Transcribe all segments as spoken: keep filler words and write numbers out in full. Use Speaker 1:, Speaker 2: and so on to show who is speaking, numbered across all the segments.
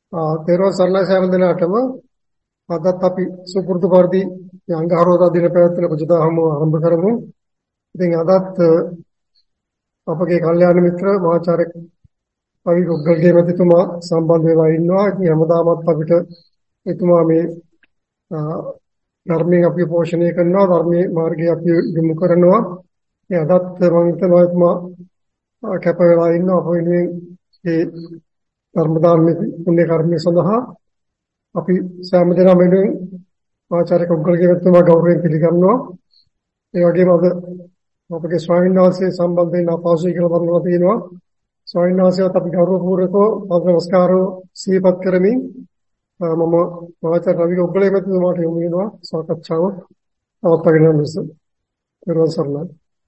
Speaker 1: තේරුවන් සරණයි සෑම දිනකටම අදත් අපි සුපුරුදු පරිදි අංගහරුවාදා දින පැවැත්වෙන පුජදහම ආරම්භ කරමු. ඉතින් අදත් අපගේ කල්යාණ මිත්‍ර මහාචාර්ය පවි රුග්ගල්ගේ මැතිතුමා සම්බන්ධ වෙලා ඉන්නවා. ඉතින් හැමදාමත් අපිට එතුමා මේ ධර්මයෙන් අපි පෝෂණය කරනවා, ධර්මයේ මාර්ගය අපි යොමු කරනවා. ඒ අදත් මම හිතනවා එතුමා කැප වෙලා ඉන්නවා අප වෙනුවෙන් ඒ ධර්ම දානමේ පුණ්‍ය කර්මය සඳහා අපි සෑම දිනම වෙනුවෙන් ආචාර්ය කුග්ගල්ගේ මැතිතුමා ගෞරවයෙන් පිළිගන්නවා. ඒ වගේම අද අපගේ ස්වාමීන් වහන්සේ සම්බන්ධයෙන් අපහසුයි කියලා බලනවා තියෙනවා. ස්වාමීන් වහන්සේවත් අපි ගෞරවපූර්වකව පද නමස්කාරව සිහිපත් කරමින් මම ආචාර්ය රවි කුග්ගල්ගේ මැතිතුමාට යොමු වෙනවා සාකච්ඡාව අවත්වාගෙන යන ලෙස. පෙරවන් සරණයි.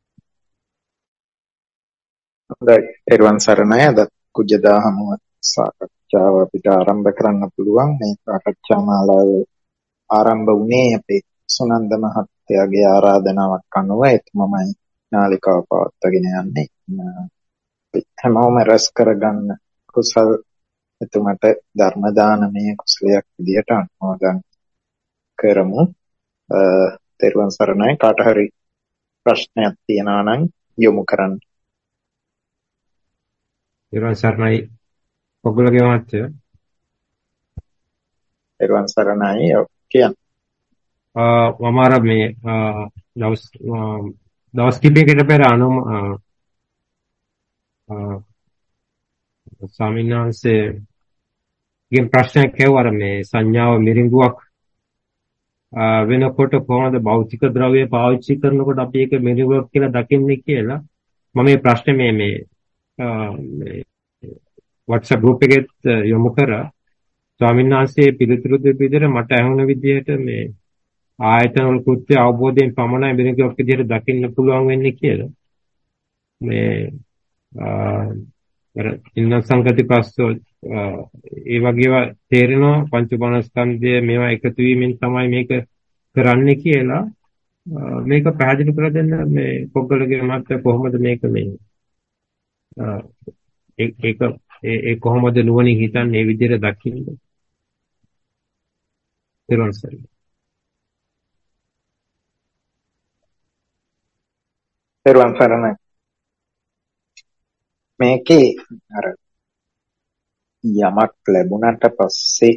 Speaker 2: හොඳයි, පෙරවන් සරණයි. අද කුජදහම සාකච්ඡාව අපිට ආරම්භ කරන්න පුළුවන්. මේ සාකච්ඡා මාලාව ආරම්භ වුණේ අපේ සුනන්ද මහත්තයාගේ ආරාධනාවක් අනුව. එතුමමයි නාලිකාව පවත්වාගෙන යන්නේ. හැමෝම රැස් කරගන්න කුසල් එතුමට ධර්ම දානමය කුසලයක් විදිහට අනුමෝදන් කරමු. තෙරුවන් සරණයි. කාට හරි ප්‍රශ්නයක් තියෙනවා නම් යොමු කරන්න.
Speaker 3: තෙරුවන් සරණයි කුග්ගල්ගේ මහත්තයා.
Speaker 2: තෙරුවන් සරණයි. කියන්න.
Speaker 3: මම අර මේ දවස් දවස් කිහිපයකට පෙර අනුම ස්වාමීන් වහන්සේගෙන් ප්‍රශ්නයක් ඇහුවා. මේ සංඥාව මිරිඟුවක් වෙනකොට කොහොමද භෞතික ද්‍රව්‍ය පාවිච්චි කරනකොට අපි ඒක මිරිඟුවක් කියලා දකින්නේ කියලා. මම මේ ප්‍රශ්නේ මේ මේ WhatsApp group එකෙත් යොමු කරා. ස්වාමීන් වහන්සේ පිළිතුරු දෙප විදිහට මට ඇහුණ විදිහට මේ ආයතන වල කෘත්‍ය අවබෝධයෙන් පමණයි මිරිඟුවක් විදිහට දකින්න පුළුවන් වෙන්නේ කියලා. මේ අර ඉන්න සංගති ප්‍රස්තෝ ඒ වගේව තේරෙනවා පංච උපාදානස්කන්ධය මේවා එකතු වීමෙන් තමයි මේක කරන්නේ කියලා. මේක පැහැදිලි කර දෙන්න මේ කුග්ගල්ගේ මහත්තයා කොහොමද මේක මේ ඒක ඒ කොහොමද නුවණින් හිතන්නේ මේ විදිහට දකින්නේ? ඊළඟ සැරේ
Speaker 2: පෙරවන් සරණයි. මේකේ අර යමක් ලැබුණාට පස්සේ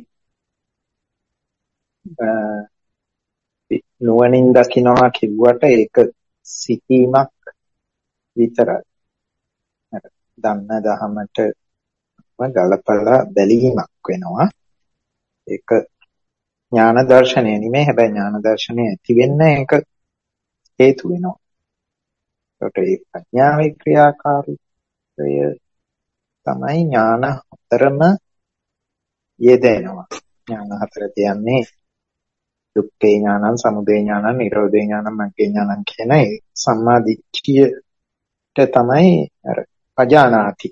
Speaker 2: නුවණින් දකින්නවා කිව්වට ඒක සිතීමක් විතරයි. දන්න දහමට ගලපලා බැලීමක් වෙනවා. ඒක ඥාන දර්ශනය නෙමෙයි. හැබැයි ඥාන දර්ශනය ඇති වෙන්න ඒක හේතු වෙනවා. ඒකට ඒ ප්‍රඥාවේ ක්‍රියාකාරීත්වය තමයි ඥාන හතරම යෙදෙනවා. ඥාන හතර කියන්නේ දුක්ඛේ ඥානං, සමුදය ඥානං, නිරෝධේ ඥානං, මග්ගේ ඥානං කියන ඒ සම්මා දිට්ඨියට තමයි අර අජානාති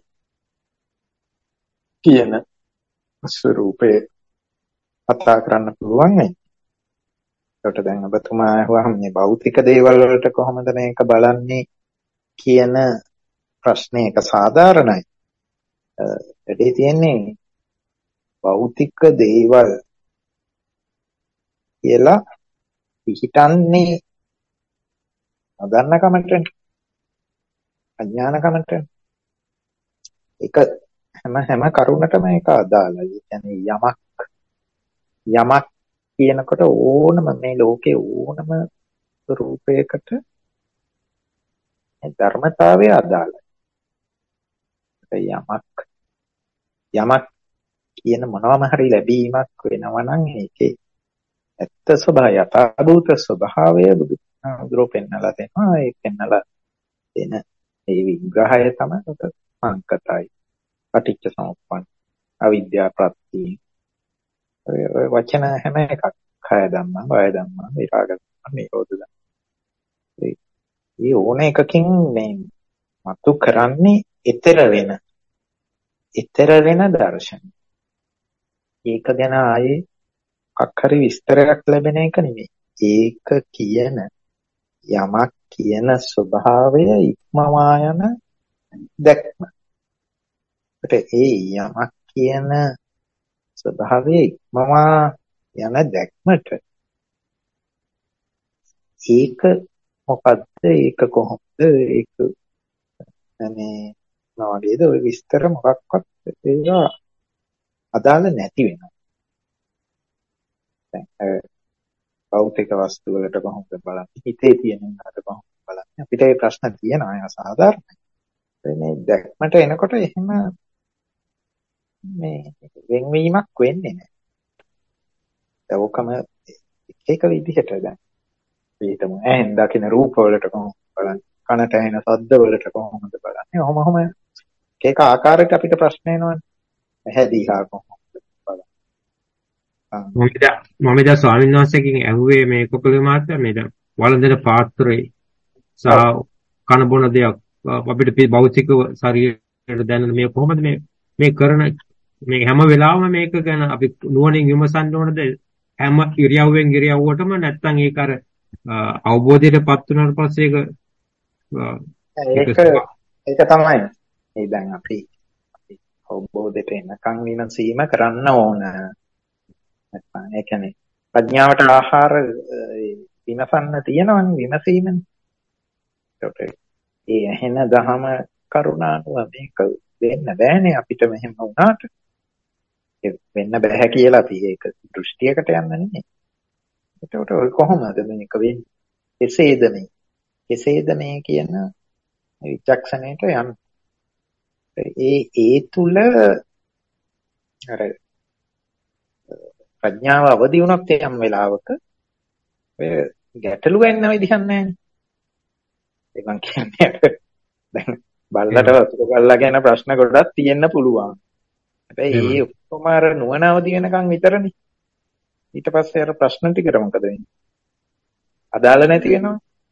Speaker 2: කියන ස්වરૂපේ කතා කරන්න පුළුවන් නේ. ඒකට දැන් ඔබතුමා අහුවහම මේ භෞතික දේවල් වලට කොහොමද මේක බලන්නේ කියන ප්‍රශ්නේ එක සාධාරණයි. ඒකේ තියෙන්නේ භෞතික දේවල් කියලා පිහිටන්නේ අදන්න කමටනේ. අඥාන කමටනේ. ඒක හැම හැම කරුණටම ඒක අදාළයි. කියන්නේ යමක් යමක් කියනකොට ඕනම මේ ලෝකේ ඕනම රූපයකට ධර්මතාවය අදාළයි. යමක් යමක් කියන මොනවාම හරි ලැබීමක් වෙනවා නම් ඒකේ ඇත්ත ස්වභාවය යථාභූත ස්වභාවය බුදුරෝ පෙන්නලා දෙනවා. ඒ පෙන්නලා දෙන ඒ විග්‍රහය තමයි සංකතයි. පටිච්ච සමුප්පන්න අවිද්‍යා ප්‍රත්‍ය ඔය වචන හැම එකක් කය ධම්මා වය ධම්මා විරාග ධම්මා නිරෝධ ධම්මා ඒ ඕන එකකින් මේ මතු කරන්නේ ඊතර වෙන ඊතර වෙන දර්ශන. ඒක ගැන ආයේ මොකක් හරි විස්තරයක් ලැබෙන එක නෙමෙයි. ඒක කියන යමක් කියන ස්වභාවය ඉක්මවා යන දැක්ම. ඒ යමක් කියන ස්වභාවයේ ඉක්මවා යන දැක්මට ඒක මොකද්ද, ඒක කොහොමද, ඒක මේ මොනවද ඔය විස්තර මොකක්වත් ඒවා අදාළ නැති වෙනවා. දැන් භෞතික වස්තු වලට කොහොමද බලන්නේ, හිතේ තියෙන උනාට කොහොමද බලන්නේ, අපිට ඒ ප්‍රශ්න තියෙනවා, ඒක සාධාරණයි. මේ දැක්මට එනකොට එහෙම මේ වෙන්වීමක් වෙන්නේ නැහැ. ඒකම එක එක විදිහට දැන් පිටම ඇහෙන් දකින රූප වලට කොහොමද බලන්නේ, කනට ඇහෙන ශබ්ද වලට කොහොමද බලන්නේ, ඔහොම ඔහොම එක ආකාරයකට අපිට ප්‍රශ්න එනවනේ. ඇහැදිහා කොහොමද බලන්නේ.
Speaker 3: මම දැන් ස්වාමීන් වහන්සේගෙන් ඇහුවේ මේ කොපලේ මාත්‍යා මේ දැන් වළඳන පාත්‍රේ සහ කන බොන දෙයක් අපිට භෞතික ශරීරයට දැනෙන මේ කොහොමද මේ මේ කරන මේ හැම වෙලාවෙම මේක ගැන අපි නුවණින් විමසන්න ඕනද හැම ඉරියව්වෙන් ඉරියව්වටම, නැත්නම් ඒක අර අවබෝධයටපත් වුණාට පස්සේ ඒක
Speaker 2: ඒක ඒක තමයි මේ දැන් අපි අපි අවබෝධයට එනකන් විමසීම කරන්න ඕන. නැත්නම් ඒ කියන්නේ ප්‍රඥාවට ආහාර විමසන්න තියෙනවනේ, විමසීමනේ. ඒකට ඒ ඇහෙන දහම කරුණානුව මේක වෙන්න බෑනේ අපිට. මෙහෙම වුණාට වෙන්න බෑ කියලා අපි ඒක දෘෂ්ටියකට යන්න නෙමෙයි. එතකොට ඔය කොහොමද මේක වෙන්නේ? කෙසේද මේ? කෙසේද මේ කියන විචක්ෂණයට යන්න. ඒ ඒ තුල අර ප්‍රඥාව අවදි වුණොත් යම් වෙලාවක ඔය ගැටලු වෙන්න විදිහක් නැහැ. ඒ මං කියන්නේ දැන් බල්ලට වතුර ගල්ලා ගැන ප්‍රශ්න ගොඩක් තියෙන්න පුළුවන්. හැබැයි ඒ ඔක්කොම අර නුවණ අවදි වෙනකන් විතරනේ. ඊට පස්සේ අර ප්‍රශ්න ටිකට මොකද වෙන්නේ? අදාළ නැති වෙනවා.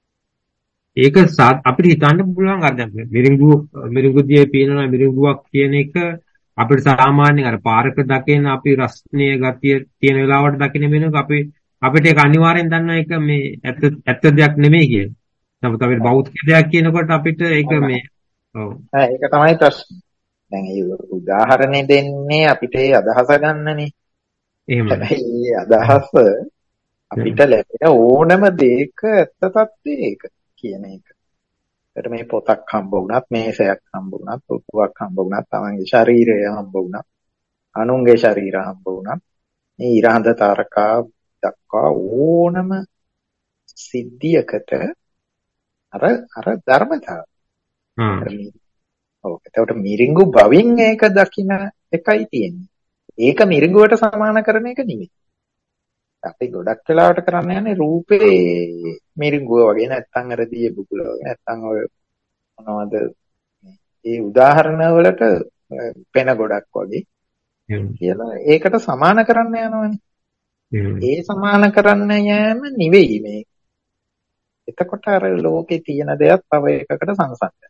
Speaker 3: ඒක අපිට හිතන්න පුළුවන් අර දැන් මිරිඟු මිරිඟුදියේ පේනවා මිරිඟුවක් කියන එක අපිට සාමාන්‍යයෙන් අර පාරක දකින අපි රස්නීය ගතිය තියෙන වෙලාවට දකින මිරිඟුක අපි අපිට ඒක අනිවාර්යෙන් දන්නා එක මේ ඇත්ත ඇත්ත දෙයක් නෙමෙයි කියන. නමුත් අපිට භෞතික දෙයක් කියනකොට අපිට ඒක මේ ඔව්.
Speaker 2: ඒක තමයි ප්‍රශ්නේ. දැන් ඒ උදාහරණෙ දෙන්නේ අපිට ඒ අදහස ගන්නනේ.
Speaker 3: එහෙම.
Speaker 2: හැබැයි අදහස අපිට ලැබෙන ඕනම දෙයක ඇත්ත తත්ත්වය ඒක කියන එක. ඒකට මේ පොතක් හම්බ වුණත්, මේසයක් හම්බ වුණත්, පුටුවක් හම්බ වුණත්, තමන්ගේ ශරීරය හම්බ වුණත්, අනුන්ගේ ශරීර හම්බ වුණත්, මේ ඉරහඳ තාරකා දක්වා ඕනම සිද්ධියකට අර අර ධර්මතාව.
Speaker 3: හ්ම්.
Speaker 2: ඔව්. ඒකට මිරිඟු බවින් ඒක දකින්න එකයි තියෙන්නේ. ඒක මිරිඟුවට සමාන කරන එක නෙමෙයි. අපි ගොඩක් වෙලාවට කරන්න යන්නේ රූපේ මිරිඟුව වගේ, නැත්නම් අර දිය බුබුල වගේ, නැත්නම් ඔය මොනවද මේ උදාහරණ වලට පෙන ගොඩක් වගේ කියලා ඒකට සමාන කරන්න යනවනේ. ඒ සමාන කරන්න යෑම නෙවෙයි මේ. එතකොට අර ලෝකේ තියෙන දේත් තව එකකට සංසන්දනය.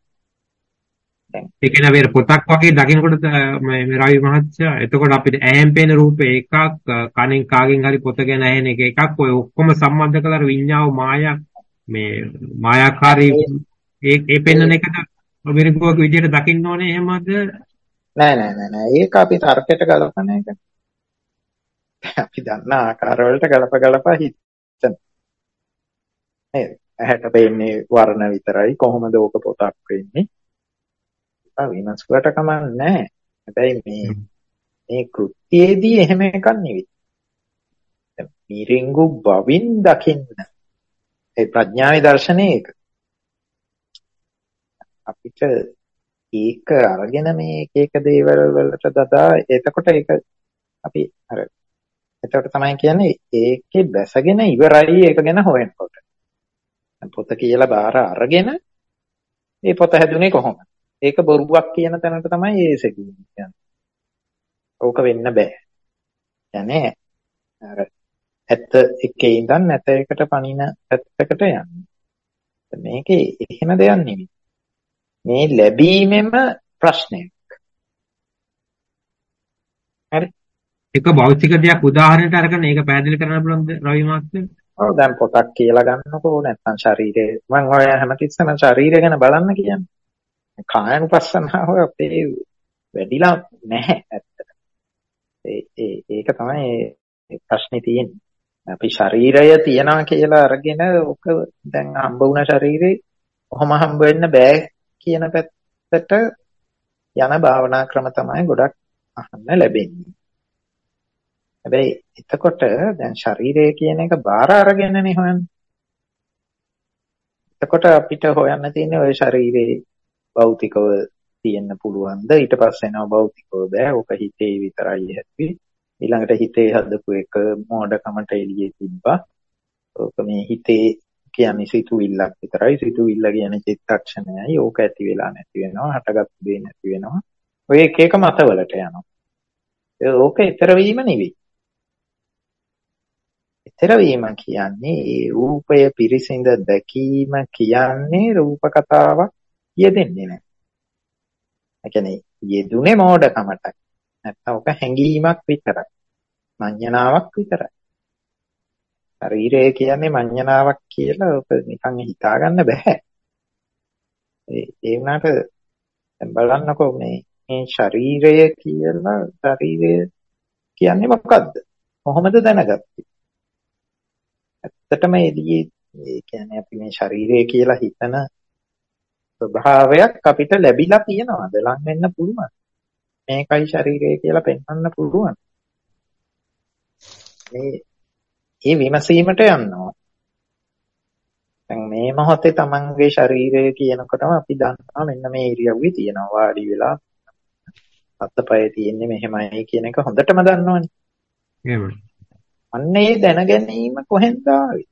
Speaker 3: ඒ කියන්නේ අපි පොතක් වගේ දකින්නකොට මේ රවි මහත්තයා එතකොට අපිට ඇහෙන් පේන රූපේ එකක්, කනෙන් කාගෙන් හරි පොත ගැන ඇහෙන එක එකක්, ඔය ඔක්කොම සම්බන්ධ කරලා විඤ්ඤාව මායා මේ මායාකාරී ඒ ඒ පෙන්වන එකද මිරිඟුවක විදියට දකින්න ඕනේ එහෙමද?
Speaker 2: නෑ නෑ නෑ නෑ ඒක අපි තර්කයට ගලපන එක. අපි දන්න ආකාර වලට ගලප ගලප හිතන. නේද? ඇහැට පේන්නේ වර්ණ විතරයි, කොහොමද ඕක පොතක් වෙන්නේ? විනාශකට කමක් නැහැ. හැබැයි මේ මේ කෘත්‍යයේදී එහෙම එකක් නෙවෙයි. මිරිඟු බවින් දකින්න. ඒ ප්‍රඥාවේ දර්ශනය ඒක. අපිට ඒක අරගෙන මේ එක එක දේවල් වලට දදා එතකොට ඒක අපි අර එතකොට තමයි කියන්නේ ඒකේ බැසගෙන ඉවරයි ඒක ගැන හොයනකොට. පොත කියලා බාර අරගෙන මේ පොත හැදුනේ කොහොමද? ඒක බොරුවක් කියන තැනට තමයි ඒ සෙකින් කියන්නේ. ඕක වෙන්න බෑ. يعني අර ඇත්ත එකේ ඉඳන් නැත එකට පණින පැත්තකට යන්නේ. මේකේ එහෙම දෙයක් නෙමෙයි. මේ ලැබීමෙම ප්‍රශ්නයක්. හරි.
Speaker 3: එක භෞතික දෙයක් උදාහරණයක් අරගෙන ඒක පැහැදිලි කරන්න පුළුවන්ද රවි මහත්තයා?
Speaker 2: ඔව් දැන් පොතක් කියලා ගන්නකො නැත්නම් ශරීරය. මම ඔය හැමතිස්සෙම ශරීරය ගැන බලන්න කියන්නේ. කායනුපස්සනාව අපේ වැඩිලා නැහැ ඇත්තට. ඒ ඒක තමයි ප්‍රශ්නේ තියෙන්නේ. අපි ශරීරය තියනවා කියලා අරගෙන ඔක දැන් හම්බ වුණ ශරීරේ කොහොම හම්බ වෙන්න බෑ කියන පැත්තට යන භාවනා ක්‍රම තමයි ගොඩක් අහන්න ලැබෙන්නේ. හැබැයි එතකොට දැන් ශරීරය කියන එක බාර අරගෙනනේ හොයන්නේ. එතකොට අපිට හොයන්න තියෙන්නේ ওই ශරීරේ භෞතිකව තියෙන්න පුළුවන්ද? ඊට පස්සේ නෝ භෞතිකව බෑ. ඕක හිතේ විතරයි ඇති. ඊළඟට හිතේ හදපු එක මෝඩකමට එළියේ තිබ්බා. ඕක මේ හිතේ කියන්නේ සිතුවිල්ලක් විතරයි. සිතුවිල්ල කියන්නේ චිත්තක්ෂණයයි. ඕක ඇති වෙලා නැති වෙනවා. හටගත්තු දේ නැති වෙනවා. ඔය එක එක මතවලට යනවා. ඕක ඊතර වීම නෙවෙයි. ඊතර වීම කියන්නේ ඒ රූපය පිරිසිඳ දැකීම කියන්නේ රූප කතාවක් යෙදෙන්නේ නැහැ. ඒ කියන්නේ යෙදුනේ මෝඩකමට. නැත්නම් ඔක හැඟීමක් විතරයි. මඤ්ඤණාවක් විතරයි. ශරීරය කියන්නේ මඤ්ඤණාවක් කියලා ඔක නිකන් හිතා ගන්න බෑ. ඒ ඒ වුණාට දැන් බලන්නකෝ මේ මේ ශරීරය කියලා ශරීරය කියන්නේ මොකද්ද? කොහොමද දැනගත්තේ? ඇත්තටම එදී ඒ කියන්නේ අපි මේ ශරීරය කියලා හිතන ස්වභාවයක් අපිට ලැබිලා තියෙනවද? ලං වෙන්න පුළුවන්. මේකයි ශරීරය කියලා පෙන්වන්න පුළුවන්. මේ මේ විමසීමට යනවා. දැන් මේ මොහොතේ තමන්ගේ ශරීරය කියනකොටම අපි දන්නවා මෙන්න මේ ඉරියව්වේ තියෙනවා වාඩි වෙලා අත්පය තියෙන්නේ මෙහෙමයි කියන එක හොඳටම දන්නවනේ.
Speaker 3: එහෙමයි.
Speaker 2: අන්න ඒ දැන ගැනීම කොහෙන්ද ආවේ?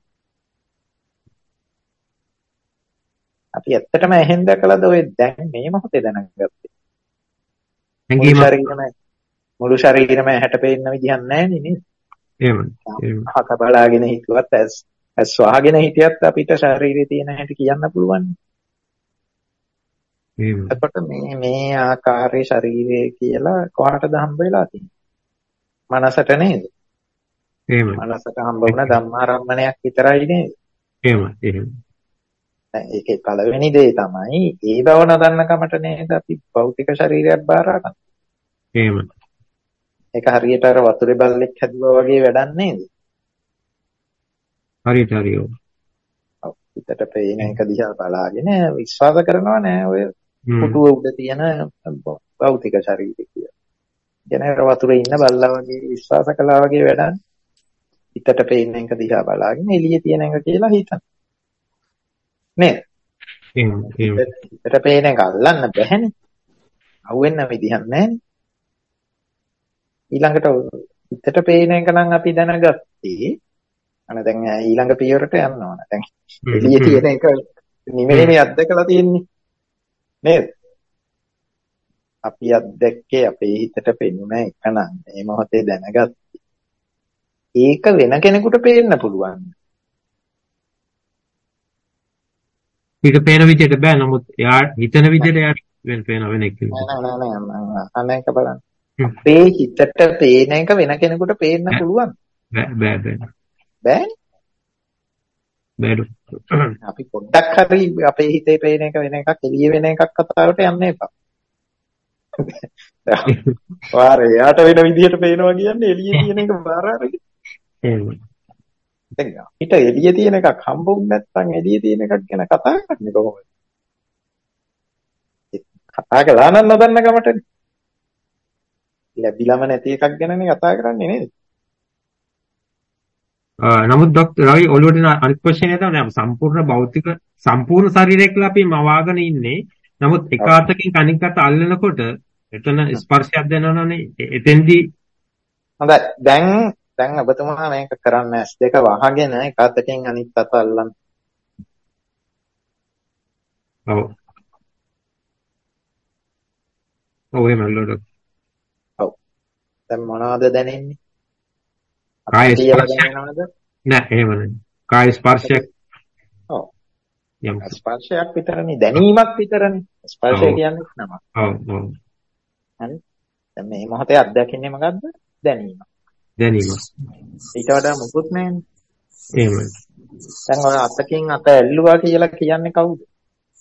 Speaker 2: අපි ඇත්තටම එහෙන් දැකලාද ඔය දැන් මේ මොහොතේ දැනගත්තේ? මුළු ශරීරෙම මුළු ශරීරෙම ඇහැට පේන්න විදිහක් නැහැ නේද?
Speaker 3: එහෙමයි.
Speaker 2: හක බලාගෙන හිතුවත් ඇස් ඇස් වහගෙන හිටියත් අපිට ශරීරයේ තියෙන හැටි කියන්න පුළුවන්.
Speaker 3: එහෙමයි.
Speaker 2: එතකොට මේ මේ ආකාරයේ ශරීරය කියලා කොහටද හම්බ වෙලා තියෙන්නේ? මනසට නේද?
Speaker 3: එහෙමයි.
Speaker 2: මනසට හම්බ වුණ ධම්මාරම්මණයක් විතරයි නේද?
Speaker 3: එහෙමයි. එහෙමයි.
Speaker 2: දැන් ඒකේ පළවෙනි දේ තමයි ඒ බව නොදන්න කමට නේද අපි භෞතික ශරීරයක් බාර ගන්න.
Speaker 3: එහෙමයි.
Speaker 2: ඒක හරියට අර වතුරේ බල්ලෙක් හැදුවා වගේ වැඩක් නේද?
Speaker 3: හරියට හරියෝ.
Speaker 2: ඔව්. පිටට පේන එක දිහා බලාගෙන විශ්වාස කරනවා නෑ ඔය පුටුව උඩ තියෙන භෞතික ශරීරය කියලා. කියන්නේ අර වතුරේ ඉන්න බල්ලා වගේ විශ්වාස කළා වගේ වැඩක්. පිටට පේන එක දිහා බලාගෙන එළියේ තියෙන එක කියලා හිතන. නේද?
Speaker 3: එහෙමයි. එහෙමයි.
Speaker 2: පිටට පේන එක අල්ලන්න බැහැනේ. අහුවෙන්න විදිහක් නෑනේ. ඊළඟට පිටට පේන එක නම් අපි දැනගත්තේ අනේ දැන් ඊළඟ පියවරට යන්න ඕන. දැන් එළියේ තියෙන එක නිමෙන්නේ අත්දකලා තියෙන්නේ. නේද? අපි අත්දැක්කේ අපේ හිතට පෙනුන එක නම් මේ මොහොතේ දැනගත්තේ. ඒක වෙන කෙනෙකුට පේන්න පුළුවන්.
Speaker 3: ඒක පේන විදිහට බෑ. නමුත් එයා හිතන විදිහට එයා වෙන පේන වෙන එක.
Speaker 2: නෑ නෑ නෑ අනේක බලන්න. අපේ හිතට පේන එක වෙන කෙනෙකුට පේන්න පුළුවන්.
Speaker 3: බෑ බෑ බෑ.
Speaker 2: බෑනේ.
Speaker 3: බෑඩු.
Speaker 2: අපි පොඩ්ඩක් හරි අපේ හිතේ පේන එක වෙන එකක් එළියේ වෙන එකක් කතාවට යන්න එපා. වාරේ යාට වෙන විදිහට පේනවා කියන්නේ එළියේ තියෙන එක බාර අරගෙන.
Speaker 3: එහෙමයි.
Speaker 2: දැන් අපිට එළියේ තියෙන එකක් හම්බුනේ නැත්නම් එළියේ තියෙන එකක් ගැන කතා කරන්නේ කොහොමද? කතා කළා නම් නොදන්න ගමටනේ. ලැබිලම නැති එකක් ගැනනේ කතා කරන්නේ නේද?
Speaker 3: නමුත් ડોක්ටර් රවි ඔළුවට අනිත් ක්වෙස්චන් එක තමයි සම්පූර්ණ භෞතික සම්පූර්ණ ශරීරය කියලා අපි මවාගෙන ඉන්නේ. නමුත් එක අතකින් අනිත් අත අල්ලනකොට එතන ස්පර්ශයක් දැනෙනවනේ. එතෙන්දී
Speaker 2: හොඳයි. දැන් දැන් ඔබතුමා මේක කරන්න ඇස් දෙක වහගෙන එක අතකින් අනිත් අත අල්ලන්න.
Speaker 3: ඔව්. ඔව් එහෙම ලොඩ.
Speaker 2: ඔව්. දැන් මොනවද දැනෙන්නේ?
Speaker 3: කාය ස්පර්ශයක් නෑ එහෙම නෙවෙයි. කාය ස්පර්ශයක්.
Speaker 2: ඔව්. යම් ස්පර්ශයක් විතරනේ දැනීමක් විතරනේ. ස්පර්ශය කියන්නේ නම.
Speaker 3: ඔව් ඔව්.
Speaker 2: හරි. දැන් මේ මොහොතේ අත්දකින්නේ මොකද්ද? දැනීම.
Speaker 3: දැනීම.
Speaker 2: ඊට වඩා මොකුත් නෑනේ.
Speaker 3: එහෙමයි.
Speaker 2: දැන් ඔය අතකින් අත ඇල්ලුවා කියලා කියන්නේ කවුද?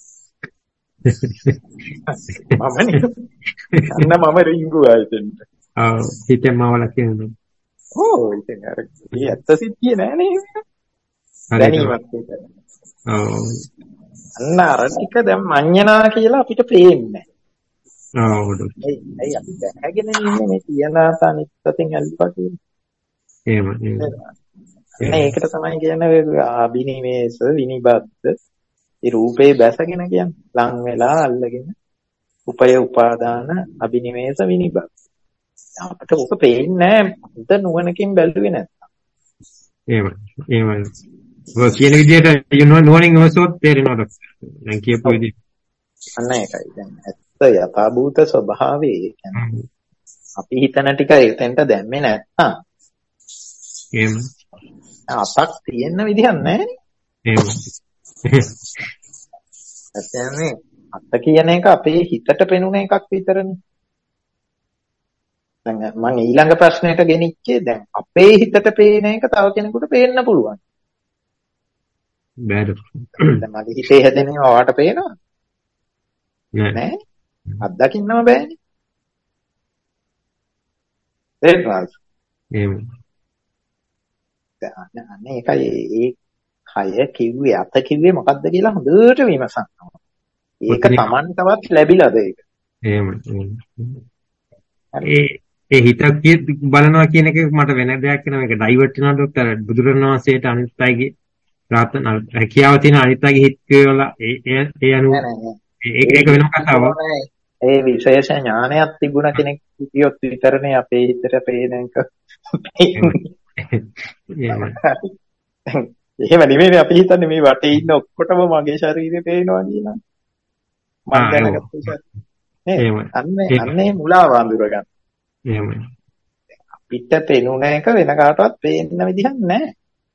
Speaker 2: මමනේ. අන්න මම රිංගුවා ඉතින්.
Speaker 3: ආ හිතෙන් මාවල කියනවා.
Speaker 2: ඕ ඉතින් අර මේ ඇත්ත සිද්ධිය නෑනේ. දැනීමක් ඒක.
Speaker 3: ඔව්.
Speaker 2: අන්න අර ටික දැන් මඤ්ඤණා කියලා අපිට පේන්නේ
Speaker 3: නෑ. ඔව්.
Speaker 2: ඒ ඒ අපි දැනගෙන ඉන්නේ මේ තියනාත අනිත් පැත්තෙන් ඇල්පා කියන්නේ.
Speaker 3: එහෙම එහෙම.
Speaker 2: එන්න ඒකට තමයි කියන්නේ අබිනිවේෂ විනිබද්ද. ඒ රූපේ බැසගෙන කියන්නේ ලං වෙලා අල්ලගෙන උපය උපාදාන අබිනිවේෂ විනිබද්ද. අපිට ඔක පේන්නේ නෑ හිත නුවණකින් බැලුවේ නැත්තම්.
Speaker 3: එහෙම. එහෙම. ඔය කියන විදිහට නුවණින් ඔසොත් තේරෙනවද? දැන් කියපු විදිහ.
Speaker 2: අන්න ඒකයි. දැන් ඇත්ත යථාභූත ස්වභාවයේ කියන්නේ අපි හිතන ටික එතෙන්ට දැම්මේ නැත්තම්
Speaker 3: එහෙම.
Speaker 2: අපක් තියෙන්න විදිහක් නැහැ.
Speaker 3: එහෙම.
Speaker 2: එතනනේ අත්ත කියන එක අපේ හිතට පෙනුන එකක් විතරනේ. දැන් මම ඊළඟ ප්‍රශ්නෙට ගෙනිච්චේ දැන් අපේ හිතට පේන එක තව කෙනෙකුට පේන්න පුළුවන්.
Speaker 3: බෑද?
Speaker 2: දැන් මගේ හිතේ හැදෙන ඒවා ඔයාට පේනවද? නෑ. අත්දකින්නම බෑනේ. තේරුණාද?
Speaker 3: එහෙම.
Speaker 2: අන්න ඒකයි ඒ කය කිව්වේ අත කිව්වේ මොකද්ද කියලා හොඳට විමසන්න ඕන. ඒක Tamanටවත් ලැබිලාද ඒක?
Speaker 3: එහෙම. ඒ ඒ හිත බලනවා කියන එක මට වෙන දෙයක් වෙනවා. මේක ඩයිවර්ට් වෙනවා ડોක්ටර්. බුදුරණවහන්සේට අනිත් අයගේ ප්‍රාර්ථන හැකියාව තියෙන අනිත් අයගේ හිත කියලා ඒ ඒ අනුව ඒක වෙනම කතාවක්.
Speaker 2: ඒ විශේෂ ඥානයක් තිබුණ කෙනෙක් කියොත් විතරනේ අපේ හිතට පේන එක. එහෙම නෙමෙයි අපි හිතන්නේ මේ වටේ ඉන්න ඔක්කොටම මගේ ශරීරය පේනවා කියලා. මම දැනගත්ත නිසා. නේද? අන්නේ අන්නේ මුලාව අඳුර ගන්න.
Speaker 3: එහෙමයි.
Speaker 2: අපිට පේනුන එක වෙන කාටවත් පේන්න විදිහක් නැහැ.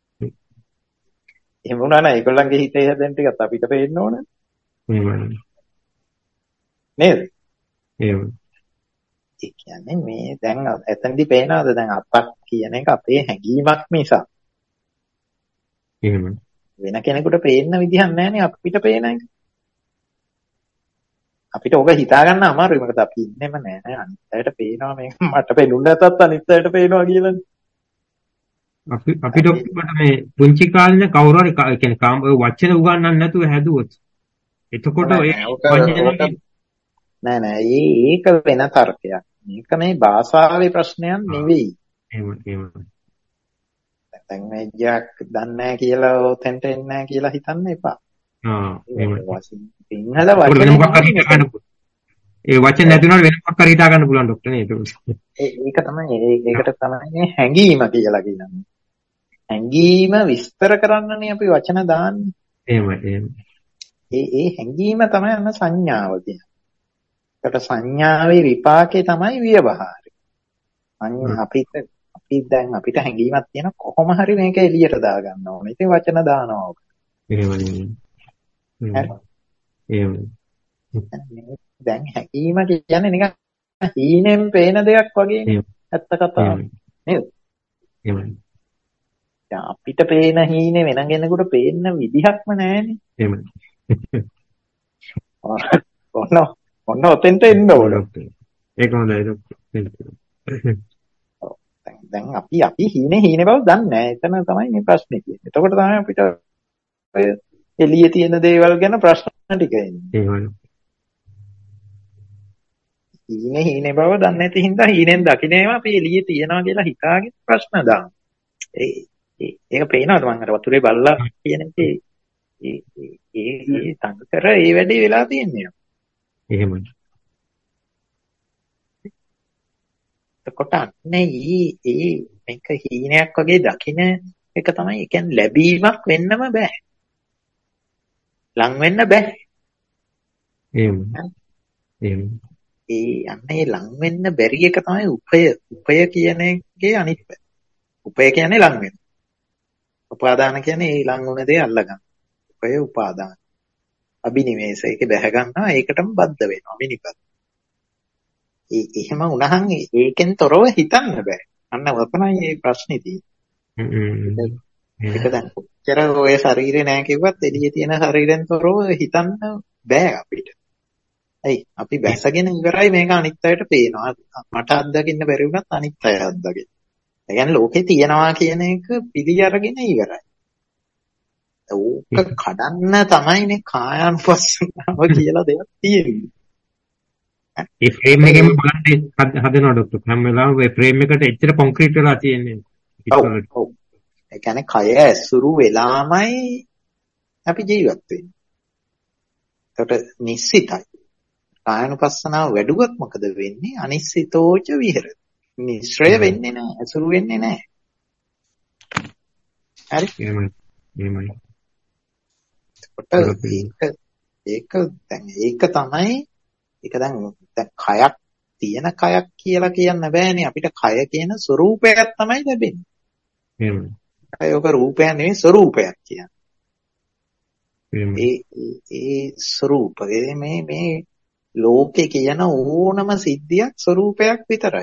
Speaker 2: එහෙම වුණා නම් ඒගොල්ලන්ගේ හිතේ හැදෙන ටිකත් අපිට පේන්න ඕන.
Speaker 3: එහෙමයි.
Speaker 2: නේද?
Speaker 3: එහෙමයි.
Speaker 2: ඒ කියන්නේ මේ දැන් එතනදි පේනවාද දැන් අපක් කියන එක අපේ හැඟීමක් නිසා.
Speaker 3: එහෙමයි.
Speaker 2: වෙන කෙනෙකුට පේන්න විදිහක් නැහැනේ අපිට පේන එක. අපිට ඔබ හිතා ගන්න අමාරුයි. මොකද අපි ඉන්නෙම නෑ අනිත් අයට පේනවා මේක මට පේනුනේ නැතත් අනිත් අයට පේනවා කියලානේ.
Speaker 3: අපි අපිට ඔක්කොට මේ පුංචි කාලේ කවුරු හරි කියන්නේ කාම වචන උගන්වන්න නැතුව හැදුවොත් එතකොට ඒ
Speaker 2: නෑ නෑ ඒක වෙන තර්කයක්. මේක මේ භාෂාවේ ප්‍රශ්නයක් නෙවෙයි.
Speaker 3: එහෙම එහෙම.
Speaker 2: දැන් මේ ජයක් දන්නේ නැහැ කියලා ඔතෙන්ට එන්නේ නැහැ කියලා හිතන්න එපා.
Speaker 3: ආ එහෙම.
Speaker 2: සිංහල වචන
Speaker 3: ඒ වචන නැතුනට වෙන මොකක් හරි හිතා ගන්න පුළුවන් ડોක්ටර් නේ ඒක.
Speaker 2: ඒක තමයි ඒකට තමයි මේ හැඟීම කියලා කියන්නේ. හැඟීම විස්තර කරන්නනේ අපි වචන දාන්නේ.
Speaker 3: එහෙම එහෙම.
Speaker 2: ඒ ඒ හැඟීම තමයි අන්න සංඥාව කියන්නේ. ඒකට සංඥාවේ විපාකේ තමයි ව්‍යවහාරය. සංඥා අපිට අපි දැන් අපිට හැඟීමක් තියෙන කොහොම හරි මේක එළියට දාගන්න ඕනේ. ඉතින් වචන දානවා.
Speaker 3: එහෙමයි. එහෙමයි.
Speaker 2: දැන් හැඟීම කියන්නේ නිකන් හීනෙන් පේන දෙයක් වගේ ඇත්ත කතාව. නේද?
Speaker 3: එහෙමයි.
Speaker 2: දැන් අපිට පේන හීනේ වෙන කෙනෙකුට පේන්න විදිහක්ම නැහැනේ.
Speaker 3: එහෙමයි.
Speaker 2: ඔන්න ඔන්න ඔතෙන්ට එන්න ඕන.
Speaker 3: ඒක හොඳයි ડોක්ටර්.
Speaker 2: දැන් අපි අපි හීනේ හීනේ බව දන්නේ නැහැ. එතන තමයි මේ ප්‍රශ්නේ තියෙන්නේ. එතකොට තමයි අපිට ඔය එළියේ තියෙන දේවල් ගැන ප්‍රශ්න ටික එන්නේ.
Speaker 3: එහෙමයි.
Speaker 2: හීනේ හීනේ බව දන්නේ නැති හින්දා හීනෙන් දකින්නේම අපි එළියේ තියනවා කියලා හිතාගෙන ප්‍රශ්න දානවා. ඒ ඒක පේනවද මම අර වතුරේ බල්ලා කියන එකේ ඒ ඒ ඒ තංකර ඒ වැඩේ වෙලා තියෙන්නේ.
Speaker 3: එහෙමයි.
Speaker 2: එතකොට අන්නේ ඒ මේක හීනයක් වගේ දකින්න එක තමයි ඒ කියන්නේ ලැබීමක් වෙන්නම බෑ. ලං වෙන්න බෑ.
Speaker 3: එහෙමයි. එහෙමයි.
Speaker 2: ඒ අන්නේ ලං වෙන්න බැරි එක තමයි උපය. උපය කියන එකේ අනිත් පැත්ත. උපය කියන්නේ ලං වෙන. උපාදාන කියන්නේ ඒ ලං වුණ දේ අල්ලගන්න. උපය උපාදාන. අබිනිවේෂ ඒක බැහැ ගන්නවා ඒකටම බද්ධ වෙනවා මිනිපත්. ඒ එහෙම වුණහන් ඒකෙන් තොරව හිතන්න බෑ. අන්න වතනයි මේ ප්‍රශ්නේ තියෙන්නේ. ඒක දැන් කොච්චර ඔය ශරීරේ නැහැ කිව්වත් එළියේ තියෙන ශරීරෙන් තොරව හිතන්න බෑ අපිට. ඇයි අපි බැසගෙන ඉවරයි මේක අනිත් අයට පේනවා. මට අත්දකින්න බැරි වුණත් අනිත් අය අත්දකින්න. ඒ කියන්නේ ලෝකේ තියනවා කියන එක පිළි අරගෙන ඉවරයි. ඕක කඩන්න තමයිනේ කායानुපස්සනාව කියලා දෙයක් තියෙන්නේ.
Speaker 3: ඒ ෆ්‍රේම් එකෙම බලන්න හදනවා ડોක්ටර්. හැම වෙලාවෙම ඒ ෆ්‍රේම් එකට එච්චර කොන්ක්‍රීට් වෙලා තියෙන්නේ.
Speaker 2: ඔව් ඔව්. ඒ කියන්නේ කය ඇසුරු වෙලාමයි අපි ජීවත් වෙන්නේ. ඒකට නිශ්චිතයි. කායानुපස්සනාව වැඩුවොත් මොකද වෙන්නේ? අනිශ්චිතෝච විහෙරති. නිශ්චය වෙන්නේ නැහැ, ඇසුරු වෙන්නේ නැහැ. හරි?
Speaker 3: එහෙමයි. එහෙමයි.
Speaker 2: ඒක ඒක දැන් ඒක තමයි ඒක දැන් දැන් කයක් තියෙන කයක් කියලා කියන්න බෑනේ. අපිට කය කියන ස්වરૂපයක් තමයි ලැබෙන්නේ.
Speaker 3: එහෙමයි.
Speaker 2: ඒක රූපයක් නෙවෙයි ස්වરૂපයක් කියන්නේ.
Speaker 3: එහෙමයි.
Speaker 2: ඒ ඒ ස්වરૂපේ මේ මේ ලෝකේ කියන ඕනම සිද්ධියක් ස්වરૂපයක් විතරයි.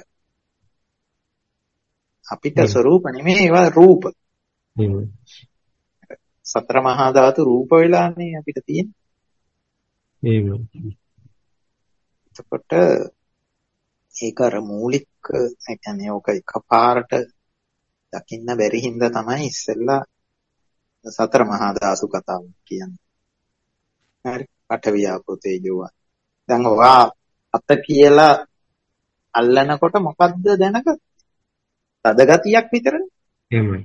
Speaker 2: අපිට ස්වરૂප නෙමෙයි ඒවා රූප.
Speaker 3: එහෙමයි.
Speaker 2: සතර මහා ධාතු රූප වෙලානේ අපිට තියෙන්නේ.
Speaker 3: එහෙමයි.
Speaker 2: එතකොට ඒක අර මූලික ඒ කියන්නේ ඔක එකපාරට දකින්න බැරි හින්දා තමයි ඉස්සෙල්ලා සතර මහා ධාතු කතාව කියන්නේ. හරි. පඨවි ආපෝ තේජෝ. දැන් ඔයා අත කියලා අල්ලනකොට මොකද්ද දැනගත්තේ? තද ගතියක් විතරනේ.
Speaker 3: එහෙමයි.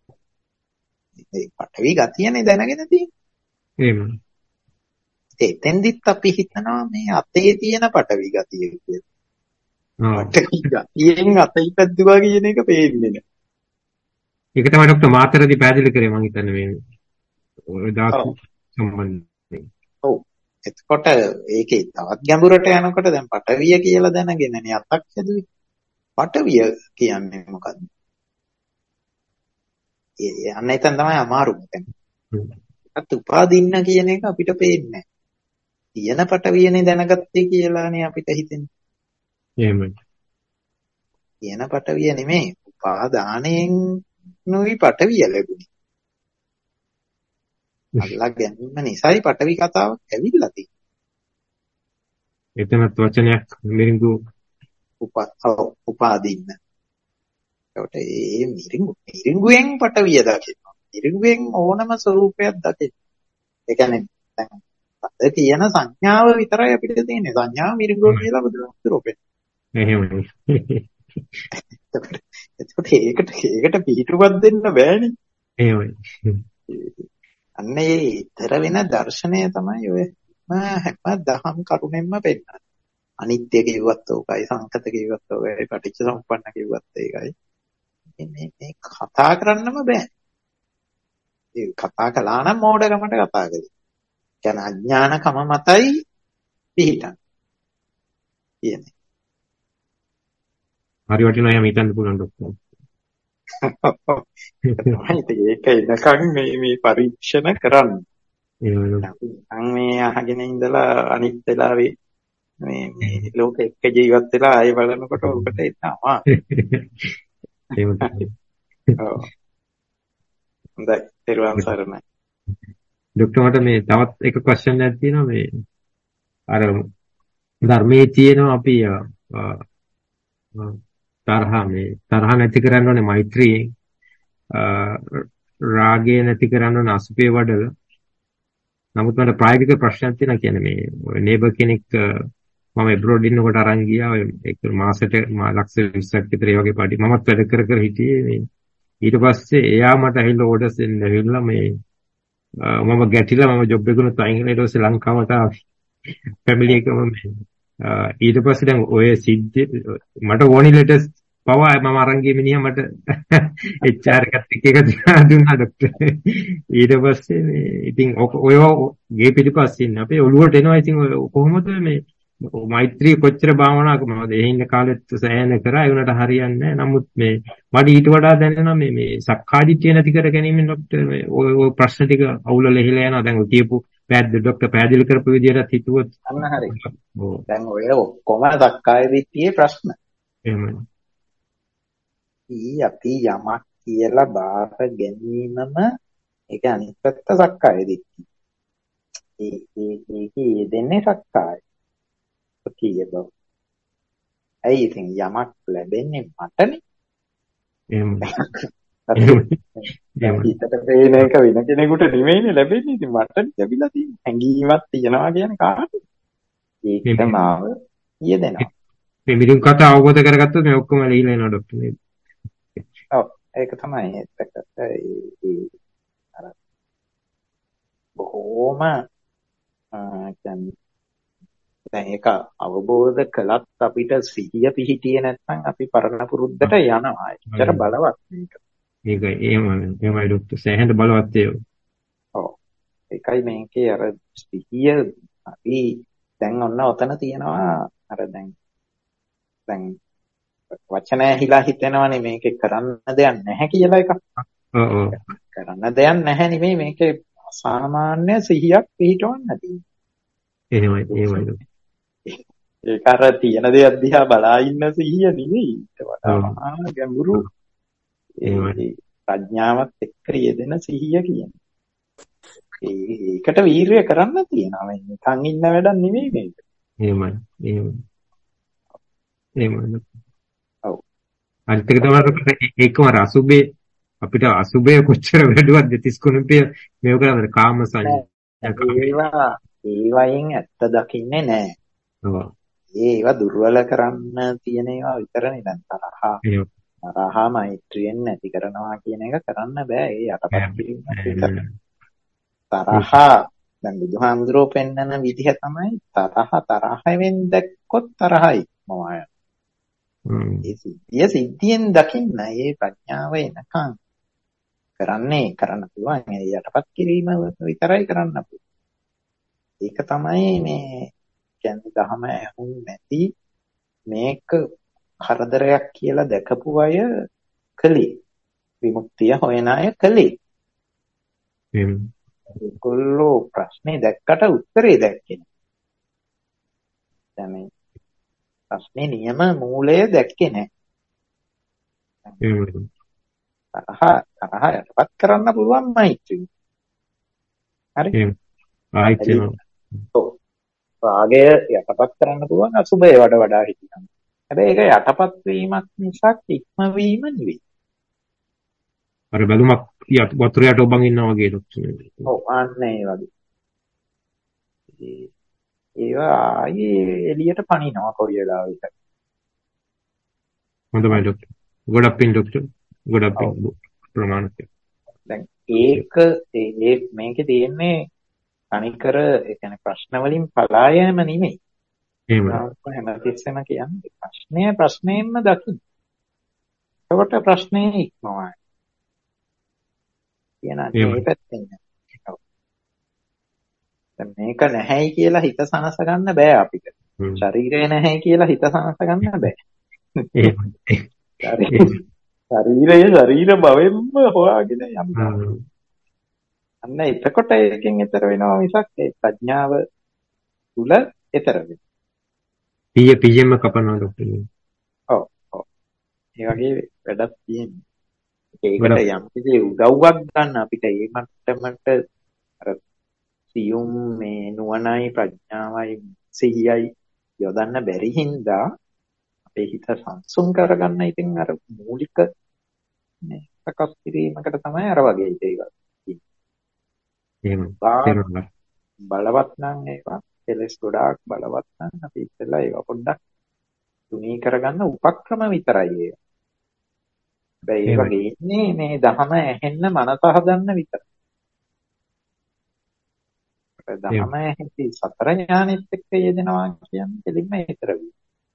Speaker 2: ඒ පඨවි ගතියනේ දැනගෙන තියෙන්නේ.
Speaker 3: එහෙමයි.
Speaker 2: එතෙන්දිත් අපි හිතනවා මේ අතේ තියෙන පඨවි ගතිය කියලා.
Speaker 3: ආ.
Speaker 2: පඨවි ගතියෙන් අත ඉපැද්දුවා කියන එක පේන්නේ නැහැ.
Speaker 3: ඒක තමයි ડોක්ටර් මාතරදී පැහැදිලි කරේ මම හිතන්නේ මේ ඔය ධාතු සම්බන්ධයෙන්.
Speaker 2: ඔව්. එතකොට ඒකේ තවත් ගැඹුරට යනකොට දැන් පඨවිය කියලා දැනගෙනනේ අතක් හැදුවේ. පඨවිය කියන්නේ මොකද්ද? ඒ අන්න එතන තමයි අමාරුම තැන. ඒත් උපාදින්න කියන එක අපිට පේන්නේ නැහැ. තියෙන පඨවියනේ දැනගත්තේ කියලානේ අපිට හිතෙන්නේ.
Speaker 3: එහෙමයි.
Speaker 2: තියෙන පඨවිය නෙමෙයි උපාදානයෙන් නුයි පඨවිය ලැබුණේ. අල්ලා ගැනීම නිසායි පඨවි කතාවක් ඇවිල්ලා තියෙන්නේ.
Speaker 3: එතනත් වචනයක් මිරිඟු
Speaker 2: උපාදින්න. ඒකට ඒ මිරිඟු මිරිඟුවෙන් පඨවිය දකිනවා. මිරිඟුවෙන් ඕනම ස්වરૂපයක් දකිනවා. ඒ කියන්නේ දැන් අද කියන සංඥාව විතරයි අපිට තියෙන්නේ. සංඥාව මිරිඟුව කියලා බුදුරජාණන් පෙන්නනවා.
Speaker 3: එහෙමයි.
Speaker 2: එතකොට ඒකට ඒකට පිටුපත් දෙන්න බෑනේ.
Speaker 3: එහෙමයි.
Speaker 2: අන්න ඒ ඊතර වෙන දර්ශනය තමයි ඔය හැම දහම් කරුණෙන්ම පෙන්නන්නේ. අනිත්‍ය කිව්වත් ඕකයි, සංකත කිව්වත් ඕකයි, පටිච්ච සමුප්පන්න කිව්වත් ඒකයි. මේ මේ කතා කරන්නම බෑ. ඒ කතා කළා නම් මෝඩකමට කතා කරේ. කියන අඥානකම මතයි පිහිටන්. කියන්නේ.
Speaker 3: හරි වටිනවා යම හිතන්න පුළුවන් ડોක්ටර්.
Speaker 2: ඒක එනකන් මේ මේ පරීක්ෂණ කරන්න.
Speaker 3: එහෙමයි.
Speaker 2: මම මේ අහගෙන ඉඳලා අනිත් වෙලාවේ මේ මේ ලෝක එක්ක ජීවත් වෙලා ආයෙ බලනකොට ඔකට එනවා.
Speaker 3: එහෙමයි.
Speaker 2: ඔව්. හොඳයි. ඊළඟ සරණයි.
Speaker 3: ડોක්ටර් මට මේ තවත් එක ක්වෙස්චන් එකක් තියෙනවා මේ අර ධර්මයේ තියෙනවා අපි තරහ මේ තරහ නැති කරන්න ඕනේ මෛත්‍රියෙන් රාගය නැති කරන්න ඕනේ අසුපේ වඩල. නමුත් මට ප්‍රායෝගික ප්‍රශ්නයක් තියෙනවා කියන්නේ මේ නේබර් කෙනෙක් මම එබ්‍රෝඩ් ඉන්නකොට අරන් ගියා ඒක මාසෙට ලක්ෂ විස්සක් විතර ඒ වගේ පාටි මමත් වැඩ කර කර හිටියේ මේ ඊට පස්සේ එයා මට ඇහිලා ඕඩර්ස් දෙන්න ඇවිල්ලා මේ මම ගැටිලා මම ජොබ් එකකුත් අයින් කරලා ඊට පස්සේ ලංකාවට ආවා ෆැමිලි එකම ඊට පස්සේ දැන් ඔය සිද්ධි මට වෝනි ලෙටර්ස් පවා මම අරන් ගිය මිනිහා මට එච් ආර් එකත් එක්ක එක දුන්නා ડોක්ටර් ඊට පස්සේ මේ ඉතින් ඔය ගේ පිටිපස්සේ ඉන්නේ අපේ ඔළුවට එනවා ඉතින් කොහොමද මේ මෛත්‍රී කොච්චර භාවනා කරනවද ඒ ඉන්න කාලෙත් සෑහෙන කරා ඒ උනට හරියන්නේ නැහැ නමුත් මේ මට ඊට වඩා දැනෙනවා මේ මේ සක්කාදිට්ඨිය නැති කර ගැනීමෙන් ડોක්ටර් මේ ඔය ඔය ප්‍රශ්න ටික අවුල ලෙහිලා යනවා දැන් ඔය කියපු පැද්ද ડોක්ටර් පැහැදිලි කරපු විදිහට හිතුවොත්
Speaker 2: අන්න හරි දැන් ඔය ඔක්කොම සක්කාය දිට්ඨියේ ප්‍රශ්න
Speaker 3: එහෙමයි
Speaker 2: ඊ අපි යමක් කියලා බාර ගැනීමම ඒක අනිත් පැත්ත සක්කාය දිට්ඨිය ඒ ඒ ඒ දෙන්නේ සක්කාය ස්වකීය බව. ඇයි ඉතින් යමක් ලැබෙන්නේ මටනේ.
Speaker 3: එහෙම.
Speaker 2: හිතට පේන එක වෙන කෙනෙකුට නෙමෙයිනේ ලැබෙන්නේ. ඉතින් මට ලැබිලා තියෙන හැඟීමක් තියනවා කියන්නේ කාටද? ඒක මාව යෙදෙනවා.
Speaker 3: මේ මිදුම් කතා අවබෝධ කරගත්තොත් මේ ඔක්කොම ලීලා එනවා ડોක්ටර් නේද?
Speaker 2: ඔව් ඒක තමයි ඒකට අර බොහෝම කියන්නේ දැන් ඒක අවබෝධ කළත් අපිට සිහිය පිහිටියේ නැත්නම් අපි පරණ පුරුද්දට යනවා. ඒතර බලවත් මේක.
Speaker 3: ඒක එහෙමයි. එහෙමයි ડોක්ටර්. සෑහෙන බලවත් ඒක.
Speaker 2: ඔව්. ඒකයි මේකේ අර සිහිය අපි දැන් ඔන්න ඔතන තියනවා අර දැන් දැන් වචන ඇහිලා හිතෙනවනේ මේකේ කරන්න දෙයක් නැහැ කියලා එකක්.
Speaker 3: ඔව් ඔව්.
Speaker 2: කරන්න දෙයක් නැහැ නෙමෙයි මේකේ සාමාන්‍ය සිහියක් පිහිටවන්න තියෙන්නේ.
Speaker 3: එහෙමයි එහෙමයි.
Speaker 2: ඒක අර තියෙන දේ දිහා බලා ඉන්න සිහිය නෙවෙයි. ඊට වඩා මහා ගැඹුරු ඒ ප්‍රඥාවත් එක්ක යෙදෙන සිහිය කියන්නේ. ඒකට වීරිය කරන්න තියෙනවා. මේ නිකන් ඉන්න වැඩක් නෙවෙයි මේක.
Speaker 3: එහෙමයි එහෙමයි. එහෙමයි.
Speaker 2: ඔව්.
Speaker 3: අනිත් එක තමයි ඒකම අර අසුබේ අපිට අසුබේ කොච්චර වැඩුවත් දෙතිස් කුණපිය මේක කරන්නේ කාම සංඥා.
Speaker 2: ඒවා ඒවයින් ඇත්ත දකින්නේ නැහැ.
Speaker 3: ඔව්.
Speaker 2: ඒවා දුර්වල කරන්න තියෙන ඒවා විතරනේ දැන් තරහා. තරහා මෛත්‍රියෙන් නැති කරනවා කියන එක කරන්න බෑ. ඒ යටපත් කිරීම විතරයි. තරහා දැන් බුදුහාමුදුරුවෝ පෙන්නන විදිහ තමයි තරහ තරහෙන් දැක්කොත් තරහයි මොවාය. ඒ සිද්ධිය සිද්ධියෙන් දකින්න ඒ ප්‍රඥාව එනකන් කරන්නේ කරන්න පුළුවන්. ඒ යටපත් කිරීම විතරයි කරන්න පුළුවන්. ඒක තමයි මේ කියන්නේ දහම ඇහුම් නැති මේක කරදරයක් කියලා දැකපු අය කලේ විමුක්තිය හොයන අය කලේ. ඒගොල්ලෝ ප්‍රශ්නේ දැක්කට උත්තරේ දැක්කේ නෑ. දැන් මේ ප්‍රශ්නේ නියම මූලය දැක්කේ නෑ. තරහ තරහ යටපත් කරන්න පුළුවන් මෛත්‍රිය. හරි.
Speaker 3: ආයිත්
Speaker 2: ඔව්. රාගය යටපත් කරන්න පුළුවන් අසුබය වඩ වඩා හිතනවා. හැබැයි ඒක යටපත් වීමක් මිසක් ඉක්මවීම නෙවෙයි.
Speaker 3: අර බැලුමක් වතුර යට ඔබන් ඉන්නා වගේ ડોක්ටර්.
Speaker 2: ඔව් අන්න ඒ වගේ. ඒවා ආයේ එළියට පනිනවා කොයි වෙලාවෙක.
Speaker 3: හොඳයි ડોක්ටර්. ගොඩක් පින් ડોක්ටර්. ගොඩක් පින් ප්‍රමාණික.
Speaker 2: දැන් ඒක ඒ මේකේ තියෙන්නේ අනිකර ඒ කියන්නේ ප්‍රශ්න වලින් පලා යෑම නෙමෙයි.
Speaker 3: එහෙම.
Speaker 2: හැමතිස්සෙම කියන්නේ ප්‍රශ්නය ප්‍රශ්නයෙන්ම දකින්න. එතකොට ප්‍රශ්නේ ඉක්මවයි. කියනවා මේ පැත්තෙන්. ඔව්. දැන් මේක නැහැයි කියලා හිත සනස ගන්න බෑ අපිට. ශරීරය නැහැයි කියලා හිත සනස ගන්න බෑ. ශරීරය ශරීර භවෙන්ම හොයාගෙන යනවා. අන්න එතකොට එකෙන් ඈතර වෙනවා මිසක් ඒ ප්‍රඥාව තුල ඈතර වෙනවා.
Speaker 3: පීය පීයෙම කපනවා ડોක්ටර්.
Speaker 2: ඔව් ඔව්. ඒ වගේ වැඩක් තියෙනවා. ඒකට යම් කිසි උදව්වක් ගන්න අපිට ඒ මට්ටමට අර සියුම් මේ නුවණයි ප්‍රඥාවයි සිහියයි යොදන්න බැරි හින්දා අපේ හිත සංසුන් කරගන්න ඉතින් අර මූලික මේ සකස් කිරීමකට තමයි අර වගේ ඒක.
Speaker 3: එහෙම.
Speaker 2: බලවත් නම් ඒවා කෙලස් ගොඩාක් බලවත් නම් අපි ඉස්සෙල්ලා ඒවා පොඩ්ඩක් තුනී කරගන්න උපක්‍රම විතරයි ඒක. හැබැයි ඒ වගේ ඉන්නේ මේ දහම ඇහෙන්න මනස හදන්න විතරයි. දහම ඇහිති සතර ඥානෙත් එක්ක යෙදෙනවා කියන්නේ දෙලින්ම ඒතර වෙයි.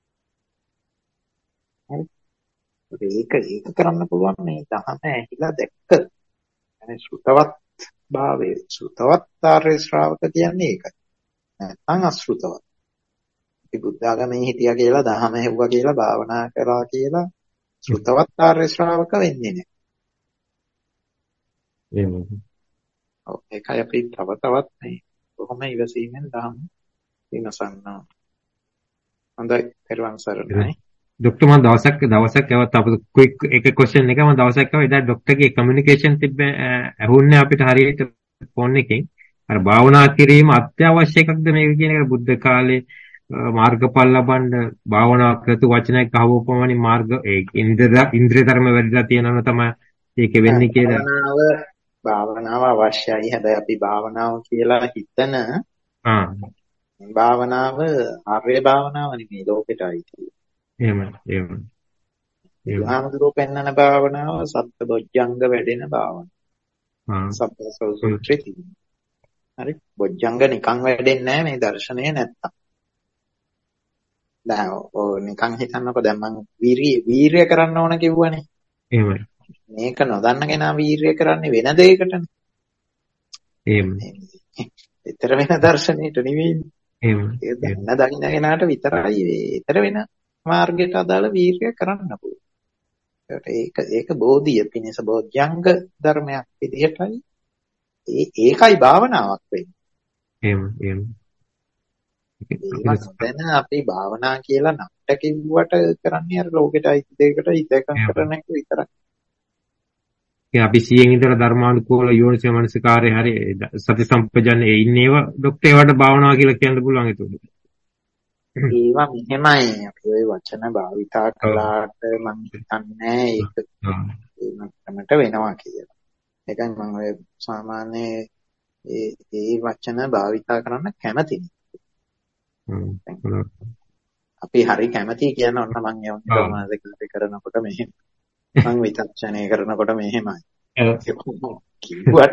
Speaker 2: ඒක ඒක කරන්න පුළුවන් මේ දහම ඇහිලා දැක්ක. يعني ශ්‍රුතවත් භාවයේ ශ්‍රුතවත් ආර්ය ශ්‍රාවක කියන්නේ ඒකයි. නැත්නම් අශ්‍රුතවත්. ඉති බුද්ධ ආගමේ හිටියා කියලා දහම ඇහුවා කියලා භාවනා කරා කියලා ශ්‍රුතවත් ආර්ය ශ්‍රාවක වෙන්නේ නැහැ.
Speaker 3: එහෙම.
Speaker 2: ඔව් ඒකයි අපි තව තවත් මේ කොහොම ඉවසීමෙන් දහම විමසන්න. හොඳයි පෙරවන් සරණයි.
Speaker 3: ડોක්ටර් මම දවසක් දවසක් આવත් අපිට ක්වික් එක ක්වෙස්චන් එකම දවසක් ආවා. ඉතින් ડોක්ටර්ගේ කමියුනිකේෂන් තිබ්බ ඇහුන්නේ අපිට හරියට ෆෝන් එකෙන්. අර භාවනා කිරීම අත්‍යවශ්‍ය එකක්ද මේක කියන එක බුද්ධ කාලේ මාර්ගඵල ලබන්න භාවනා කරතු වචනයක් අහවපමණින් මාර්ග ඒ ඉන්ද්‍රිය ඉන්ද්‍රිය ධර්ම වැඩිලා තියෙනවා තමයි ඒක වෙන්නේ කියලා.
Speaker 2: භාවනාව භාවනාව අවශ්‍යයි. හැබැයි අපි භාවනාව කියලා හිතන
Speaker 3: ආ
Speaker 2: භාවනාව ආර්ය භාවනාව නෙමෙයි ලෝකෙට අයිති.
Speaker 3: එහෙමයි එහෙමයි.
Speaker 2: බුදුහාමුදුරුවෝ පෙන්වන භාවනාව සත්‍ය බොජ්ජංග වැඩෙන භාවනාව.
Speaker 3: ආ
Speaker 2: සබ්බසෝ සූත්‍රෙති. හරි බොජ්ජංග නිකන් වැඩෙන්නේ නැහැ මේ දර්ශනය නැත්තම්. දැන් ඔය නිකන් හිතන්නකො දැන් මං වීරිය වීරිය කරන්න ඕන කිව්වනේ.
Speaker 3: එහෙමයි.
Speaker 2: මේක නොදන්න කෙනා වීරිය කරන්නේ වෙන දෙයකටනේ.
Speaker 3: එහෙමයි.
Speaker 2: ඊතර වෙන දර්ශනයට නෙවෙයි.
Speaker 3: එහෙමයි.
Speaker 2: ඒ දන්න දකින්න කෙනාට විතරයි ඊතර වෙන මාර්ගයට අදාළ වීරිය කරන්න පුළුවන්. ඒක ඒක බෝධිය පිණිස බෝධ්‍යංග ධර්මයක් විදිහටයි ඒ ඒකයි භාවනාවක් වෙන්නේ.
Speaker 3: එහෙම එහෙම.
Speaker 2: දැන් අපි භාවනා කියලා නම්ට කිව්වට කරන්නේ අර ලෝකෙට අයිති දෙයකට හිත එකඟ කරන එක විතරයි.
Speaker 3: ඒ අපි සියෙන් ඉඳලා ධර්මානුකූල යෝනිසෝ මනසිකාරේ හරි සති සම්පජන්නේ ඉන්නේව ડોක්ටර් ඒවට භාවනාව කියලා කියන්න පුළුවන් ඒකට.
Speaker 2: ඒවා මෙහෙමයි අපි ওই වචන භාවිතා කළාට මම හිතන්නේ ඒක ඒ මට්ටමට වෙනවා කියලා. ඒකයි මම ඔය සාමාන්‍ය ඒ ඒ වචන භාවිතා කරන්න කැමති නෑ. අපි හරි කැමති කියන ඔන්න මම යවන්නේ කරනකොට මෙහෙම මම විචක්ෂණය කරනකොට මෙහෙමයි. කිව්වට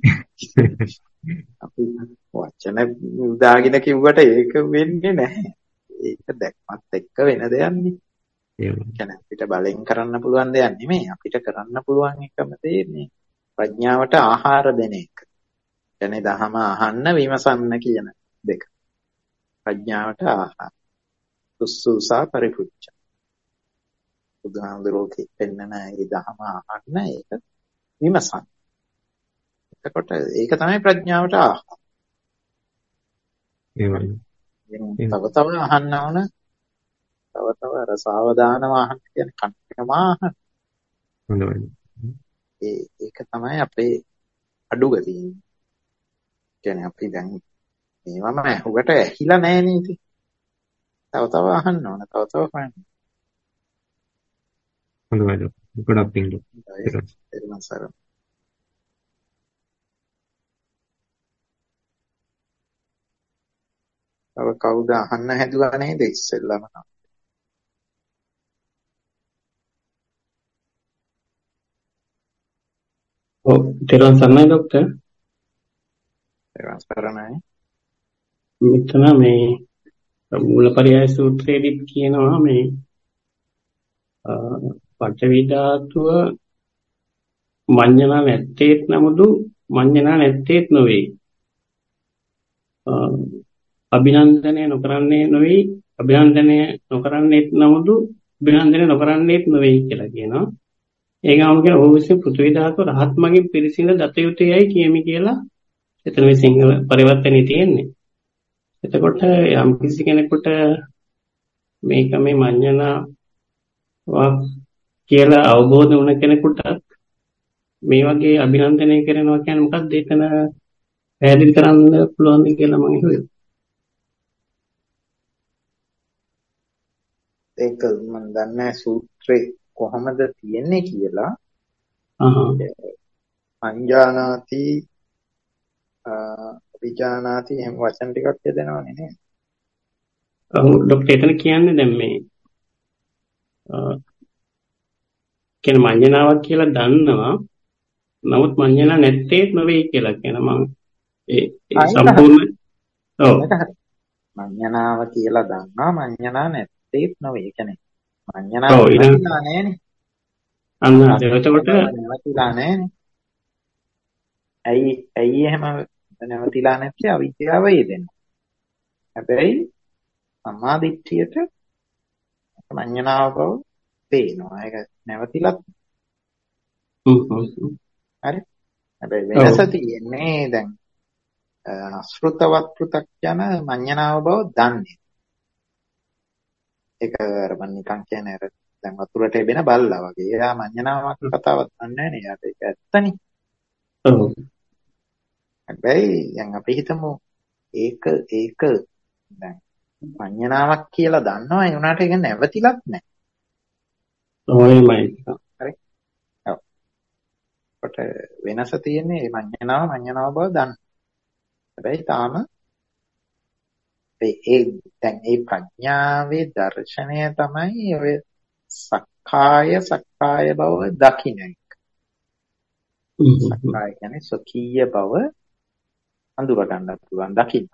Speaker 2: අපි වචන උදාගෙන කිව්වට ඒක වෙන්නේ නැහැ. ඒක දැක්මත් එක්ක වෙන දෙයක් නේ. ඒ කියන්නේ අපිට බලෙන් කරන්න පුළුවන් දෙයක් නෙමෙයි. අපිට කරන්න පුළුවන් එකම දේ මේ ප්‍රඥාවට ආහාර දෙන එක. කියන්නේ දහම අහන්න විමසන්න කියන දෙක. ප්‍රඥාවට ආහාර. සුසුසා පරිපුච්ඡ. බුදුහාමුදුරුවෝ පෙන්නන ඒ දහම අහන්න ඒක විමසන්න. එතකොට ඒක තමයි ප්‍රඥාවට ආහාර.
Speaker 3: එහෙමයි.
Speaker 2: තව තව අහන්න ඕන. තව තව අර සාවධානව අහන්න කියන්නේ කන්නම අහන්න.
Speaker 3: හොඳයි.
Speaker 2: ඒ ඒක තමයි අපේ අඩුගතිය. කියන්නේ අපි දැන් මේවම ඇහුවට ඇහිලා නැහැ නේද? තව තව අහන්න ඕන. තව තව හොයන්න.
Speaker 3: හොඳයි. ගොඩක් පිංගු.
Speaker 2: ඒක තව කවුද අහන්න හැදුවා නේද ඉස්සෙල්ලාම?
Speaker 4: ඔව් තෙරුවන් සරණයි ડોක්ටර්.
Speaker 2: තෙරුවන් සරණයි.
Speaker 4: මෙතන මේ මූලපරියාය සූත්‍රයේදීත් කියනවා මේ පඨවි ධාතුව මඤ්ඤණා නැත්තේත් නමුදු මඤ්ඤණා නැත්තේත් නොවේ. අභිනන්දනය නොකරන්නේ නොවේ අභිනන්දනය නොකරන්නේත් නමුදු අභිනන්දනය නොකරන්නේත් නොවේ කියලා කියනවා. ඒකම කියන ඔහු විසින් පෘථිවි ධාතුව රහත් මගින් පිරිසිඳ දත යුතුයයි කියමි කියලා එතන මේ සිංහල පරිවර්තනේ තියෙන්නේ. එතකොට යම් කිසි කෙනෙකුට මේක මේ මඤ්ඤණා කියලා අවබෝධ වුණ කෙනෙකුට මේ වගේ අභිනන්දනය කරනවා කියන්නේ මොකක්ද එතන පැහැදිලි කරන්න පුළුවන්ද කියලා මම හිතුවේ.
Speaker 2: ඒක මම දන්නේ සූත්‍රේ කොහොමද තියෙන්නේ කියලා.
Speaker 4: අහහ.
Speaker 2: පංජානාති විජානාති එහෙම වචන ටිකක් යදෙනවනේ නේද?
Speaker 4: ඔව් ડોක්ටර් එතන කියන්නේ දැන් මේ කියන්නේ මඤ්ඤණාවක් කියලා දන්නවා. නමුත් මඤ්ඤණා නැත්තේත් නොවේ කියලා කියන මම ඒ සම්පූර්ණ ඔව්
Speaker 2: මඤ්ඤණාව කියලා දන්නවා මඤ්ඤණා නැත්තේත් නොවේ. ඒ කියන්නේ මඤ්ඤණාව නැතිලා නෑනේ.
Speaker 4: අන්න එතකොට
Speaker 2: නැතිලා නෑනේ. ඇයි ඇයි එහෙම නැවතිලා නැත්තේ? අවිද්‍යාව යෙදෙන. හැබැයි සම්මාදිට්ඨියට මඤ්ඤණාව බව පේනවා. ඒක නැවතිලත් හරි. හැබැයි වෙනස තියෙන්නේ දැන් අශෘතවත් පෘථග්ජන මඤ්ඤණාව බව දන්නේ. ඒක අර මම නිකන් කියන්නේ අර දැන් වතුරට එබෙන බල්ලා වගේ. එයා මඤ්ඤණාවක් කතාවක් දන්නේ නැහැ නේ. ඒක ඇත්තනේ.
Speaker 4: ඔව්.
Speaker 2: හැබැයි දැන් අපි හිතමු ඒක ඒක දැන් මඤ්ඤණාවක් කියලා දන්නවා ඒ උනාට ඒක නැවතිලත් නැහැ.
Speaker 4: ඔයමයි.
Speaker 2: හරි. ඔව්. කොට වෙනස තියෙන්නේ මේ මඤ්ඤණාව මඤ්ඤණාව බව දන්න. හැබැයි තාම ඒ දැන් මේ ප්‍රඥාවේ දර්ශනය තමයි ඔය සක්කාය සක්කාය බව දකින්න එක. සක්කාය කියන්නේ සොකීය බව අඳුර ගන්න පුළුවන් දකින්න.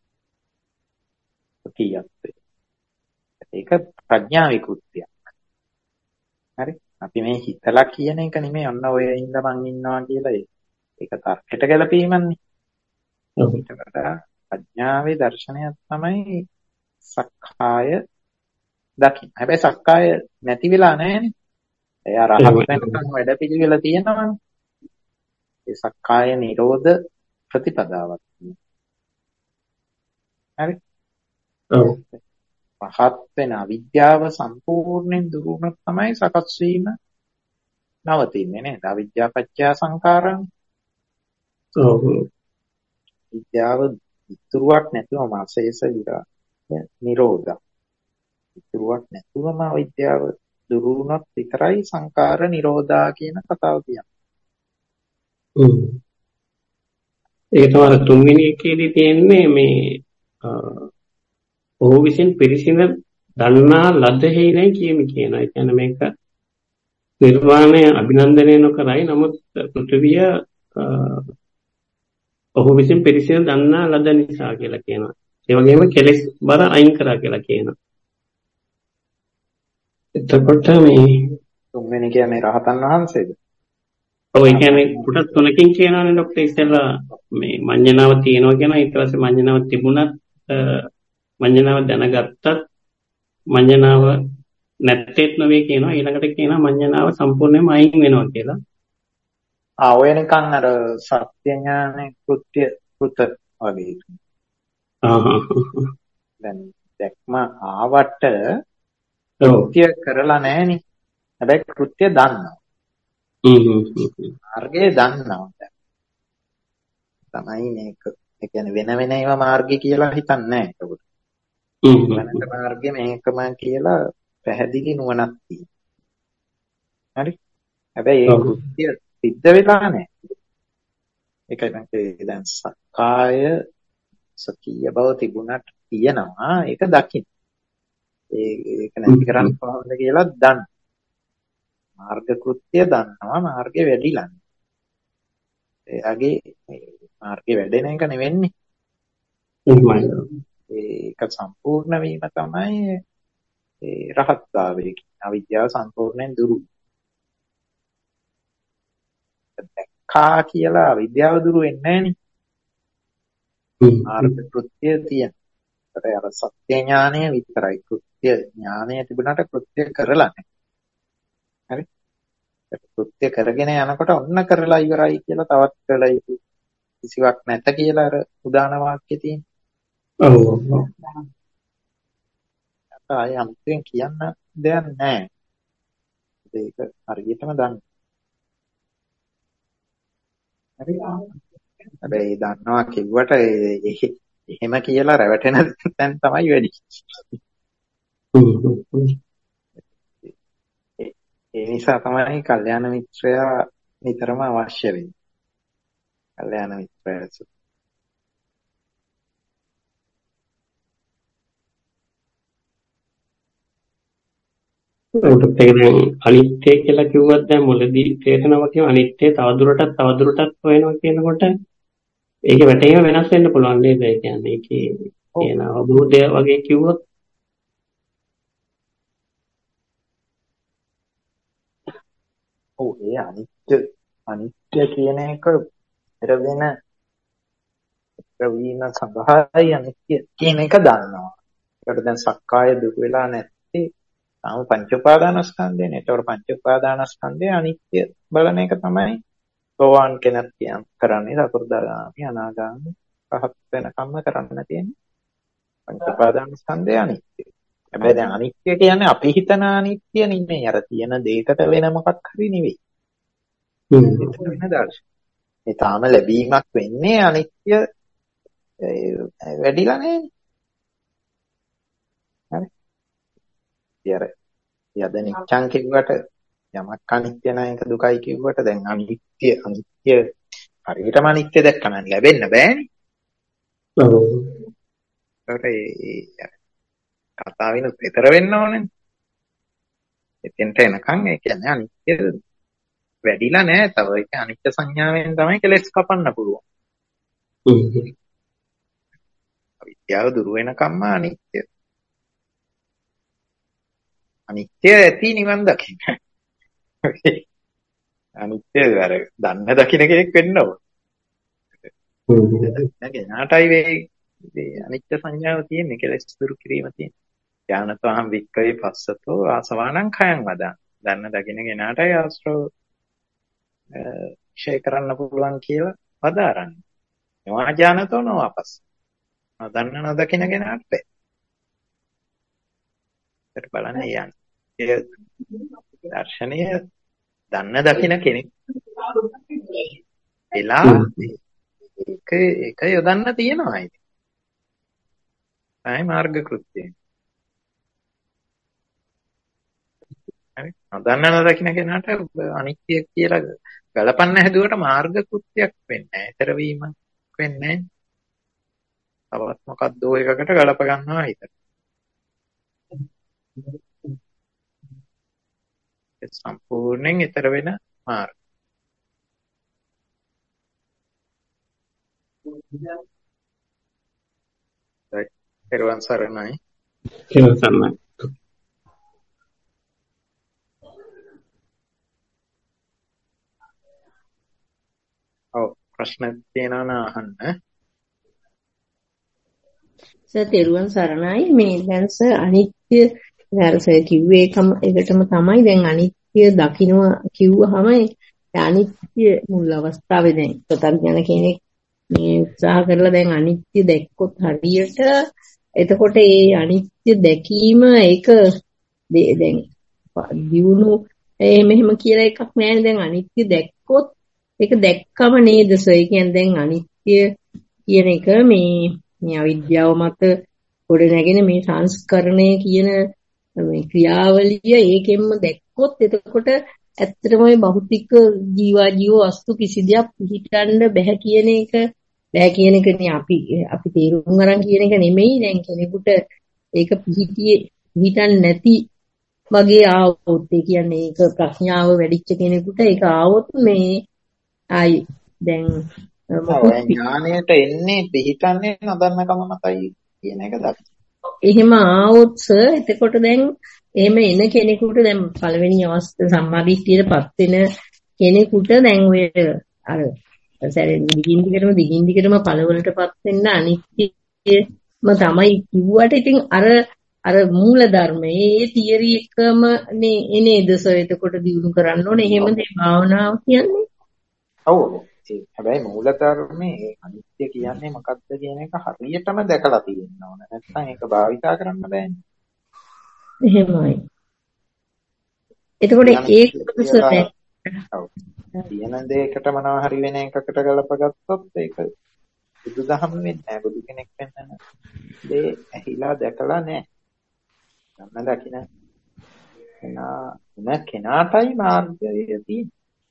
Speaker 2: සොකීයත්වය. ඒක ප්‍රඥා විකෘතියක්. හරි. අපි මේ හිතලා කියන එක නෙමෙයි ඔන්න ඔය ඉඳ මං ඉන්නවා කියලා ඒක තර්කයට ගැලපීමන්නේ. ඊට වඩා ප්‍රඥාවේ දර්ශනය තමයි සක්කාය දකින්න. හැබැයි සක්කාය නැති වෙලා නැහැනේ. එයා රහත් වෙනකන් වැඩ පිළිවෙල තියෙනවනේ. ඒ සක්කාය නිරෝධ ප්‍රතිපදාවක් තියෙනවා. හරි.
Speaker 4: ඔව්.
Speaker 2: පහත් වෙන අවිද්‍යාව සම්පූර්ණයෙන් දුරු වුණොත් තමයි සකස් වීම නවතින්නේ නේද? අවිද්‍යාව පත්‍ය සංඛාරං.
Speaker 4: ඔව්.
Speaker 2: විද්‍යාව ඉතුරුවක් නැතුවම අශේෂ විරා නිරෝධ. ඉතුරුවක් නැතුවම අවිද්‍යාව දුරු වුණොත් විතරයි සංඛාර නිරෝධා කියන කතාව කියන්නේ.
Speaker 4: හ්ම්. ඒක තමයි තුන්වෙනි එකේදී තියෙන්නේ මේ ඔහු විසින් පිරිසිඳ දන්නා ලදෙහිනේ කියමි කියනවා. ඒ කියන්නේ මේක නිර්වාණය අභිනන්දනය නොකරයි. නමුත් පෘථිවිය ඔහු විසින් පිරිසිඳ දන්නා ලද නිසා කියලා කියනවා. ඒ වගේම කෙලෙස් බර අයින් කරා කියලා කියනවා. එතකොට මේ
Speaker 2: තුන්වෙනි කියන්නේ රහතන් වහන්සේද?
Speaker 4: ඔව් ඒ කියන්නේ කොටස් තුනකින් කියනවානේ ડોක්ටර් ඉස්සෙල්ලා මේ මඤ්ඤණාව තියෙනවා කියනවා. ඊට පස්සේ මඤ්ඤණාව තිබුණත් මඤ්ඤණාව දැනගත්තත් මඤ්ඤණාව නැත්තේත් නෙවෙයි කියනවා. ඊළඟට කියනවා මඤ්ඤණාව සම්පූර්ණයෙන්ම අයින් වෙනවා කියලා.
Speaker 2: ආ ඔය නිකන් අර සත්‍ය ඥානේ කෘත්‍ය කෘත වගේ.
Speaker 4: ආහ්.
Speaker 2: දැන් දැක්ම ආවට කෘත්‍ය කරලා නැහෙනි. හැබැයි කෘත්‍ය දන්නවා.
Speaker 4: හ්ම් හ්ම්.
Speaker 2: මාර්ගය දන්නවා. තමයි මේක. ඒ කියන්නේ වෙන වෙන ඒවා මාර්ගය කියලා හිතන්නේ නැහැ ඒකට.
Speaker 4: හ්ම්.
Speaker 2: වෙනද මාර්ගය මේකම කියලා පැහැදිලි නුවණක් තියෙනවා. හරි. හැබැයි ඒ කෘත්‍ය සිද්ධ වෙලා නැහැ. ඒකයි මම දැන් සක්කාය සකීය බව තිබුණාට තියෙනවා ඒක දකින්න. ඒ ඒක නැති කරන්න කොහොමද කියලා දන්න. මාර්ග කෘත්‍ය දන්නවා මාර්ගේ වැඩිලා. එයාගේ මාර්ගේ වැඩෙන එක නෙවෙන්නේ. ඒක සම්පූර්ණ වීම තමයි ඒ රහත්භාවය කියන අවිද්‍යාව සම්පූර්ණයෙන් දුරු. දැක්කා කියලා අවිද්‍යාව දුරු වෙන්නේ නැහනේ. මාර්ග කෘත්‍ය තියෙන. ඒකට අර සත්‍ය ඥානය විතරයි කෘත්‍ය ඥානය තිබුණාට කෘත්‍ය කරලා නැහැ. හරි. කෘත්‍ය කරගෙන යනකොට ඔන්න කරලා ඉවරයි කියලා තවත් කරලා කිසිවක් නැත කියලා අර උදාන වාක්‍යය තියෙන.
Speaker 4: ඔව්.
Speaker 2: ආය අම්තෙන් කියන්න දෙයක් නැහැ. ඒක හරියටම දන්න. හරි. හැබැයි දන්නවා කිව්වට එහෙම කියලා රැවටෙන තැන් තමයි වැඩි. ඒ නිසා තමයි කල්යාණ මිත්‍රයා නිතරම අවශ්‍ය වෙන්නේ. කල්යාණ මිත්‍රයා
Speaker 4: ඒකට දැන් අනිත්‍ය කියලා කිව්වත් දැන් මුලදී තේරෙනවා කියන අනිත්‍ය තවදුරටත් තවදුරටත් හොයනවා කියනකොට ඒකේ වැටීම වෙනස් වෙන්න පුළුවන් නේද? ඒ කියන්නේ ඒකේ කියන අවබෝධය වගේ කිව්වොත්
Speaker 2: ඔව් ඒ අනිත්‍ය අනිත්‍ය කියන එක පෙර වෙන ප්‍රවීණ සඳහායි අනිත්‍ය කියන එක දන්නවා. ඒකට දැන් සක්කාය දුක වෙලා නැත්තේ තාම පංච උපාදානස්කන්ධයනේ. ඒතකොට පංච උපාදානස්කන්ධය අනිත්‍ය බලන එක තමයි සෝවාන් කෙනෙක් කියම් කරන්නේ. සතරදාගාමි අනාගාමි පහත් වෙනකම්ම කරන්න තියෙන්නේ. පංච උපාදානස්කන්ධය අනිත්‍ය. හැබැයි දැන් අනිත්‍ය කියන්නේ අපි හිතන අනිත්‍ය නෙමෙයි. අර තියෙන දෙයකට වෙන මොකක් හරි නෙවෙයි. වෙන දර්ශන. ඒ තාම ලැබීමක් වෙන්නේ අනිත්‍ය වැඩිලා නැහැ. ඊයර යද නිච්ඡං කිව්වට යමක් අනිත්‍ය නැයක දුකයි කිව්වට දැන් අනිත්‍ය අනිත්‍ය හරියටම අනිත්‍ය දැක්කම ලැබෙන්න බෑනේ.
Speaker 4: ඔව්.
Speaker 2: ඒකට කතාවිනුත් විතර වෙන්න ඕනේ. එතෙන්ට එනකන් ඒ කියන්නේ අනිත්‍ය වැඩිලා නෑ. තව ඒක අනිත්‍ය සංඥාවෙන් තමයි කෙලස් කපන්න පුළුවන්. අවිද්‍යාව දුරු වෙනකම්ම අනිත්‍ය. අනිත්‍ය ඇති නිවන් දකින්න. අනිත්‍ය අර දන්න දකින්න කෙනෙක් වෙන්න ඕන. නැගෙනාටයි මේ අනිත්‍ය සංඥාව තියෙන්නේ කෙලස් දුරු කිරීම තියෙන්නේ. ඥානතෝහම් වික්කේ පස්සතෝ ආසවානං khයං වදං. දන්න දකින්න කෙනාටයි ආශ්‍රව ක්ෂය කරන්න පුළුවන් කියලා වදාරන්නේ. ඒවා ඥානතෝ නොවපස්. දන්න නොදකින්න කෙනාට බෑ. ඒකට බලන්න යන්නේ. ඒ දර්ශනය දන්න දකින්න කෙනෙක් එලා ඒක ඒක යොදන්න තියෙනවා ඉතින්. තමයි මාර්ග කෘත්‍යය. හරි. දන්න නොදකින්න කෙනාට අනිත්‍ය කියලා ගලපන්න හැදුවට මාර්ග කෘත්‍යයක් වෙන්නේ නැහැ. ඊතර වීමක් වෙන්නේ නැහැ. තවත් මොකක්දෝ එකකට ගලප ගන්නවා හිතට. ඒ සම්පූර්ණයෙන් ඊතර වෙන මාර්ග. පෙරවන් සරණයි.
Speaker 4: පෙරවන් සරණයි.
Speaker 2: ඔව් ප්‍රශ්න තියෙනවා නම් අහන්න.
Speaker 5: සර් තෙරුවන් සරණයි. මේ දැන් සර් අනිත්‍ය දැන් සර් කිව්වේ එකම එකටම තමයි දැන් අනිත්‍ය දකින්න කිව්වහම අනිත්‍ය මුල් අවස්ථාවේ දැන් ප්‍රත්‍යඥ කෙනෙක් මේ උත්සාහ කරලා දැන් අනිත්‍ය දැක්කොත් හරියට එතකොට ඒ අනිත්‍ය දැකීම ඒක දැන් දියුණු එහෙම කියලා එකක් නෑනේ. දැන් අනිත්‍ය දැක්කොත් ඒක දැක්කම නේද සර්? ඒ කියන්නේ දැන් අනිත්‍ය කියන එක මේ මේ අවිද්‍යාව මත ගොඩ නැගෙන මේ සංස්කරණය කියන මේ ක්‍රියාවලිය ඒකෙන්ම දැක්කොත් එතකොට ඇත්තටම මේ භෞතික ජීවාජීව වස්තු කිසි දෙයක් පිළිටන්න බෑ කියන එක බෑ කියන එකනේ අපි අපි තේරුම් ගන්න කියන එක නෙමෙයි. දැන් කෙනෙකුට ඒක පිළිටියේ පිළිටන්න නැති වගේ ආවොත් ඒ කියන්නේ ඒක ප්‍රඥාව වැඩිච්ච කෙනෙකුට ඒක ආවොත් මේ ආයි දැන්
Speaker 2: ඥානයට එන්නේ පිළිටන්නේ නොදන්න කම මතයි කියන එක දකින්න.
Speaker 5: එහෙම ආවොත් සර් එතකොට දැන් එහෙම එන කෙනෙකුට දැන් පළවෙනි අවස්ථාවේ සම්මාදිට්ඨියටපත් වෙන කෙනෙකුට දැන් ඔය අර සැරෙන් දිගින් දිගටම දිගින් දිගටම පළවලටපත් වෙන්න අනිත්‍යම තමයි කිව්වට ඉතින් අර අර මූල ධර්මයේ ඒ තියරි එකම නේ නේද සර් එතකොට දිනු කරන්න ඕනේ. එහෙමද මේ භාවනාව කියන්නේ?
Speaker 2: ඔව්. හැබැයි මූල ධර්මයේ අනිත්‍ය කියන්නේ මොකක්ද කියන එක හරියටම දැකලා තියෙන්න ඕන. නැත්නම් ඒක භාවිතා කරන්න බෑනේ.
Speaker 5: එහෙමයි. එතකොට ඒක සර්
Speaker 2: ඔව්. කියන දෙයකට මොනවා හරි වෙන එකකට ගලපගත්තොත් ඒක බුදුදහම වෙන්නේ නැහැ. බුදු කෙනෙක් වෙන්න දේ ඇහිලා දැකලා නැහැ. ගන්න දකින්න කෙනා නැ කෙනාටයි මාර්ගය තියෙන්නේ.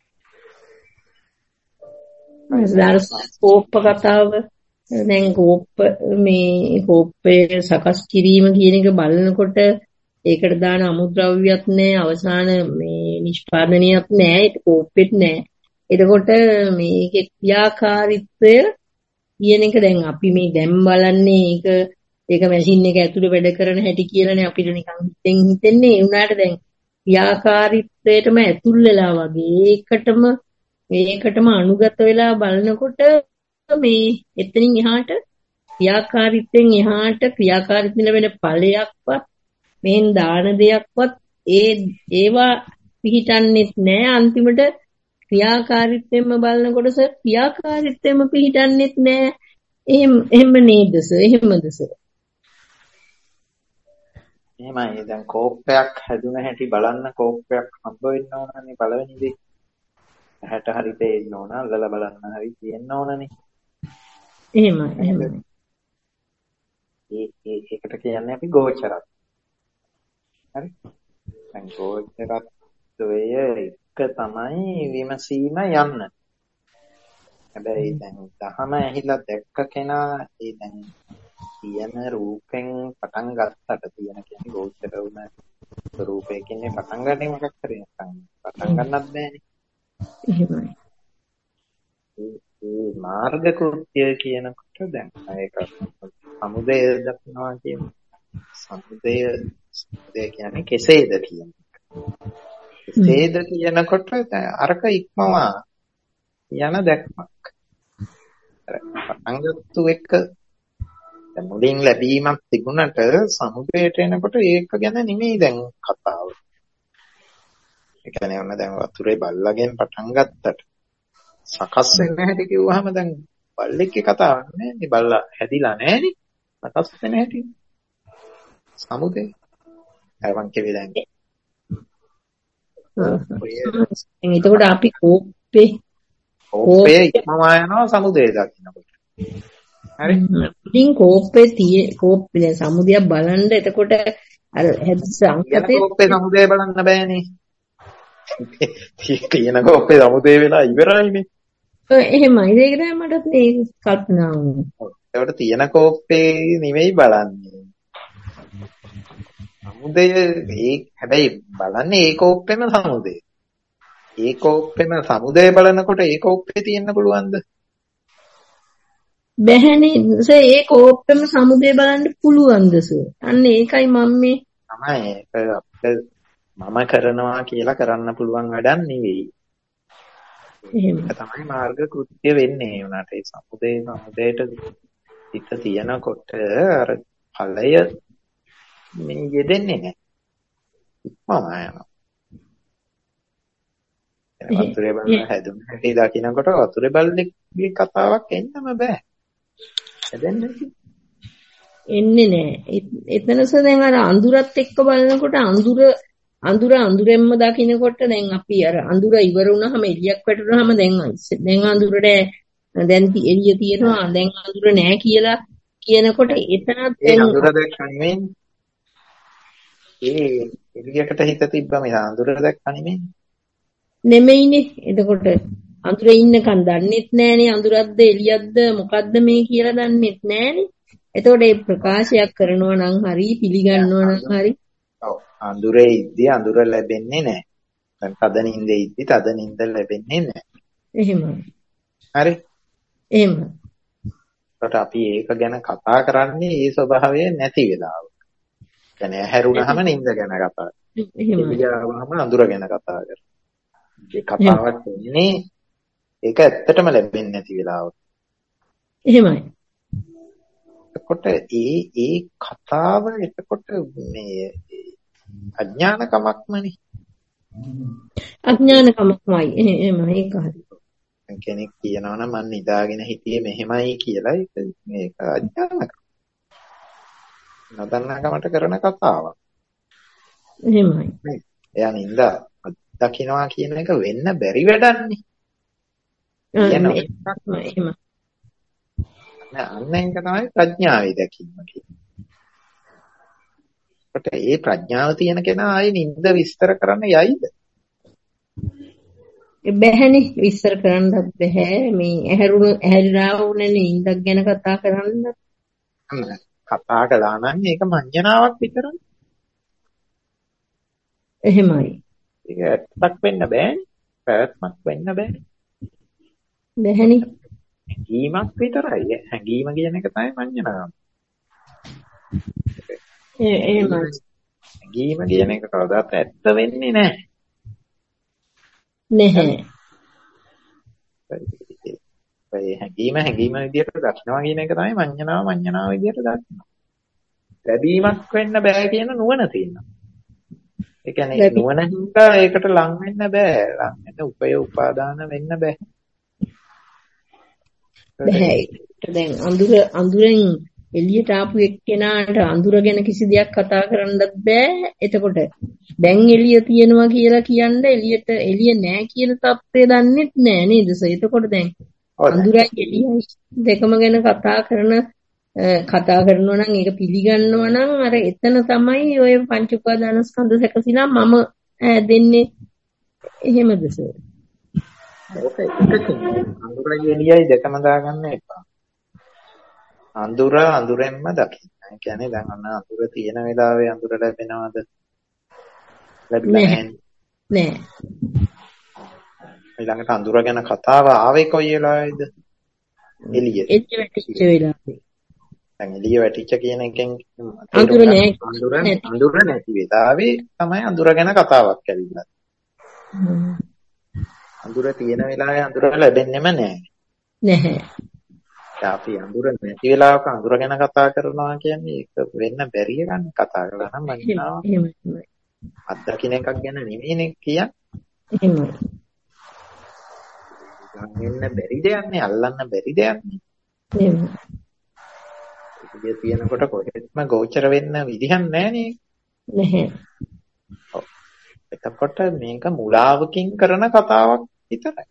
Speaker 5: කෝප්ප කතාව දැන් කෝප්ප මේ කෝප්පේ සකස් කිරීම කියන එක බලනකොට ඒකට දාන අමුද්‍රව්‍යයක් නැහැ, අවසාන මේ නිෂ්පාදනයක් නැහැ, ඒක කෝප්පෙත් නැහැ. එතකොට මේකේ ක්‍රියාකාරීත්වය කියන එක දැන් අපි මේ දැන් බලන්නේ ඒක ඒක මැෂින් එක ඇතුලේ වැඩ කරන හැටි කියලානේ අපිට නිකන් හිතෙන් හිතෙන්නේ. ඒ වුණාට දැන් ක්‍රියාකාරීත්වයටම ඇතුල් වෙලා වගේ ඒකටම මේකටම අනුගත වෙලා බලනකොට මේ එතනින් එහාට ක්‍රියාකාරීත්වයෙන් එහාට ක්‍රියාකාරීත්වයෙන් වෙන ඵලයක්වත් මෙන් දාන දෙයක්වත් ඒ ඒවා පිහිටන්නේත් නැහැ. අන්තිමට ක්‍රියාකාරීත්වයෙන්ම බලනකොට සර් ක්‍රියාකාරීත්වයෙන්ම පිහිටන්නේත් නැහැ. එහෙම එහෙම නේද සර්? එහෙමද සර්?
Speaker 2: එහෙමයි. දැන් කෝප්පයක් හැදුන හැටි බලන්න කෝප්පයක් හම්බ වෙන්න ඕනනේ පළවෙනි දේ. හැට හරි තේින්න ඕන, අල්ලලා බලන්න හරි තියෙන්න ඕනනේ.
Speaker 5: එහෙමයි එහෙමයි.
Speaker 2: ඒ ඒ ඒකට කියන්නේ අපි ගෝචරත්. හරි. දැන් ගෝචරත්වය එක තමයි විමසීම යන්න. හැබැයි දැන් දහම ඇහිලා දැක්ක කෙනා ඒ දැන් තියෙන රූපෙන් පටන් ගන්නට තියෙන කියන්නේ ගෝචර වුණ රූපයකින් පටන් ගන්නේ මොකක් හරි නැත්නම් පටන් ගන්නත් බෑනේ.
Speaker 5: එහෙමයි.
Speaker 2: ඒ මාර්ග කෘත්‍ය කියනකොට දැන් ඒක සමුදය දක්නවා කියන්නේ සමුදය සමුදය කියන්නේ කෙසේද කියන එක. කෙසේද කියනකොට අරක ඉක්මවා යන දැක්මක්. පටන් ගත්තු එක දැන් මුලින් ලැබීමක් තිබුණට සමුදයට එනකොට ඒක ගැන නෙමෙයි දැන් කතාව. ඒ කියන්නේ ඔන්න දැන් වතුරේ බල්ලගෙන් පටන් ගත්තට සකස් වෙන්න හැටි කිව්වහම දැන් බල්ලෙක්ගේ කතාවක් නෑ නේ. බල්ලා හැදිලා නෑනේ. සකස් වෙන්න හැටි. සමුදේ. අරන් කිව්වේ දැන්.
Speaker 5: එතකොට අපි කෝප්පේ
Speaker 2: කෝපේ ඉක්මවා යනවා සමුදේ දකින්නකොට. හරි.
Speaker 5: ඉතින් කෝප්පේ tie කෝප්පේ දැන් සමුදයක් බලන්න එතකොට අර හැද සංකතේ
Speaker 2: කෝපේ සමුදේ බලන්න බෑනේ. තියෙන කෝපේ සමුදේ වෙලා ඉවරයිනේ.
Speaker 5: එහෙමයි. ඒක තමයි මටත් මේ කල්පනා වුනේ.
Speaker 2: ඒකට තියෙන කෝප්පේ නෙවෙයි බලන්නේ. සමුදය ඒ හැබැයි බලන්නේ ඒ කෝප්පෙම සමුදය. ඒ කෝප්පෙම සමුදය බලනකොට ඒ කෝප්පේ තියෙන්න පුළුවන්ද?
Speaker 5: බැහැනේ. සර් ඒ කෝප්පෙම සමුදය බලන්න පුළුවන්ද සර්? අන්න ඒකයි මම මේ
Speaker 2: තමයි ඒක අපිට මම කරනවා කියලා කරන්න පුළුවන් වැඩක් නෙවෙයි.
Speaker 5: එහෙම.
Speaker 2: ඒක තමයි මාර්ග කෘත්‍ය වෙන්නේ. ඒ උනාට ඒ සමුදේ සමුදේට හිත තියනකොට අර ඵලය මේ යෙදෙන්නේ නැහැ. ඉක්මම යනවා. වතුරේ බලන හැදුන හැටි දකින්නකොට වතුරේ බල්ලෙක්ගේ කතාවක් එන්නම බෑ. හැදෙන්නේ
Speaker 5: එන්නේ නැහැ. එතනස දැන් අර අඳුරත් එක්ක බලනකොට අඳුර අඳුර අඳුරෙන්ම දකින්නකොට දැන් අපි අර අඳුර ඉවර වුණාම එළියක් වැටුනහම දැන් දැන් අඳුරට දැන් එළිය තියෙනවා දැන් අඳුර නැහැ කියලා කියනකොට එතනත්
Speaker 2: ඒ අඳුර දැක්කා නෙමෙයි. ඒ එළියකට හිත තිබ්බම ඒ අඳුර දැක්කා නෙමෙයි.
Speaker 5: නෙමෙයිනේ. එතකොට අඳුරේ ඉන්නකන් දන්නෙත් නෑනේ අඳුරක්ද එළියක්ද මොකද්ද මේ කියලා දන්නෙත් නෑනේ. එතකොට මේ ප්‍රකාශයක් කරනවා නම් හරි පිළිගන්නවා නම් හරි.
Speaker 2: ඔව් අඳුරේ ඉද්දි අඳුර ලැබෙන්නේ නැහැ. දැන් තද නින්දේ ඉද්දි තද නින්ද ලැබෙන්නේ නැහැ.
Speaker 5: එහෙමයි.
Speaker 2: හරි.
Speaker 5: එහෙමයි.
Speaker 2: ඒකට අපි ඒක ගැන කතා කරන්නේ ඒ ස්වභාවය නැති වෙලාවක. කියන්නේ හැරුණාම නින්ද ගැන කතා කරනවා.
Speaker 5: එහෙමයි.
Speaker 2: එළියවම අඳුර ගැන කතා කරනවා. මේ කතාවක් වෙන්නේ ඒක ඇත්තටම ලැබෙන්නේ නැති වෙලාවක.
Speaker 5: එහෙමයි.
Speaker 2: එතකොට ඒ ඒ කතාව එතකොට මේ අඥානකමක්මනේ.
Speaker 5: අඥානකමක්මයි. එහෙමයි ඒක හරි.
Speaker 2: කෙනෙක් කියනවා නම් මම නිදාගෙන හිටියේ මෙහෙමයි කියලා ඒක මේක අඥානකම. නදන්නකමට කරන කතාවක්.
Speaker 5: එහෙමයි.
Speaker 2: එයා නින්දා දකින්නවා කියන එක වෙන්න බැරි වැඩන්නේ.
Speaker 5: එහෙමයි.
Speaker 2: අන්න ඒක තමයි ප්‍රඥාවේ දැකීම කියන්නේ. ඒකට ඒ ප්‍රඥාව තියෙන කෙනා ආයේ නින්ද විස්තර කරන්න යයිද?
Speaker 5: බැහැනේ විස්තර කරන්නත් බැහැ. මේ ඇහැරුණු ඇහැරිලා වුණේ නින්දක් ගැන කතා කරන්න.
Speaker 2: කතා කළා නම් ඒක මඤ්ඤණාවක් විතරයි.
Speaker 5: එහෙමයි.
Speaker 2: ඒක ඇත්තක් වෙන්න බෑනේ. පැවැත්මක් වෙන්න බෑනේ.
Speaker 5: බැහැනේ.
Speaker 2: හැඟීමක් විතරයි. හැඟීම කියන එක තමයි මඤ්ඤණාව.
Speaker 5: ඒ එහෙමයි.
Speaker 2: හැඟීම කියන එක කවදාවත් ඇත්ත වෙන්නේ නැහැ.
Speaker 5: නැහැ.
Speaker 2: ඒ හැඟීම හැඟීම විදියට දක්නවා කියන එක තමයි මඤ්ඤණාව මඤ්ඤණාව විදියට දක්නවා. ලැබීමක් වෙන්න බෑ කියන නුවණ තියෙනවා. ඒ කියන්නේ නුවණ හින්දා ඒකට ලං වෙන්න බෑ. ලං වෙන්න උපය උපාදාන වෙන්න බෑ.
Speaker 5: බෑ. දැන් අඳුර අඳුරෙන් එළියට ආපු එක්කෙනාට අඳුර ගැන කිසි දෙයක් කතා කරන්නත් බෑ. එතකොට දැන් එළිය තියෙනවා කියලා කියන්නේ එළියට එළිය නෑ කියන තත්ත්වය දන්නෙත් නෑ නේද? එතකොට දැන් අඳුරයි එළියයි දෙකම ගැන කතා කරන කතා කරනවා නම් ඒක පිළිගන්නවා නම් අර එතන තමයි ඔය පංච උපාදානස්කන්ධ සැකසීලා මම දෙන්නේ එහෙමද සර්?
Speaker 2: ඕක එකකින් අඳුරයි එළියයි දෙකම දාගන්න එපා. අඳුර අඳුරෙන්ම දකින්න. ඒ කියන්නේ දැන් අන්න අඳුර තියෙන වෙලාවේ අඳුර ලැබෙනවද? ලැබෙන්නේ
Speaker 5: නෑ.
Speaker 2: ඊළඟට අඳුර ගැන කතාව ආවේ කොයි වෙලාවේද? එළිය.
Speaker 5: එළිය වැටිච්ච වෙලාවේ.
Speaker 2: දැන් එළිය වැටිච්ච කියන එකෙන්
Speaker 5: අඳුර නෑ.
Speaker 2: අඳුර අඳුර නැති වෙලාවේ තමයි අඳුර ගැන කතාවක් ඇවිල්ලා. අඳුර තියෙන වෙලාවේ අඳුර ලැබෙන්නෙම නෑ.
Speaker 5: නැහැ.
Speaker 2: අපි අඳුර නැති වෙලාවක අඳුර ගැන කතා කරනවා කියන්නේ ඒක වෙන්න බැරි එකක් කතා කරලා නම් මන්නාව.
Speaker 5: එහෙමයි.
Speaker 2: අත්දකින්න එකක් ගැන නෙමෙයිනේ කියන්නේ.
Speaker 5: එහෙමයි.
Speaker 2: වෙන්න බැරි දෙයක් නේ අල්ලන්න බැරි දෙයක් නේ.
Speaker 5: එහෙමයි.
Speaker 2: ඉතින් තියෙනකොට කොහෙත්ම ගෝචර වෙන්න විදිහක් නැහැ නේ.
Speaker 5: නැහැ.
Speaker 2: ඔව්. එතකොට මේක මුලාවකින් කරන කතාවක් විතරයි.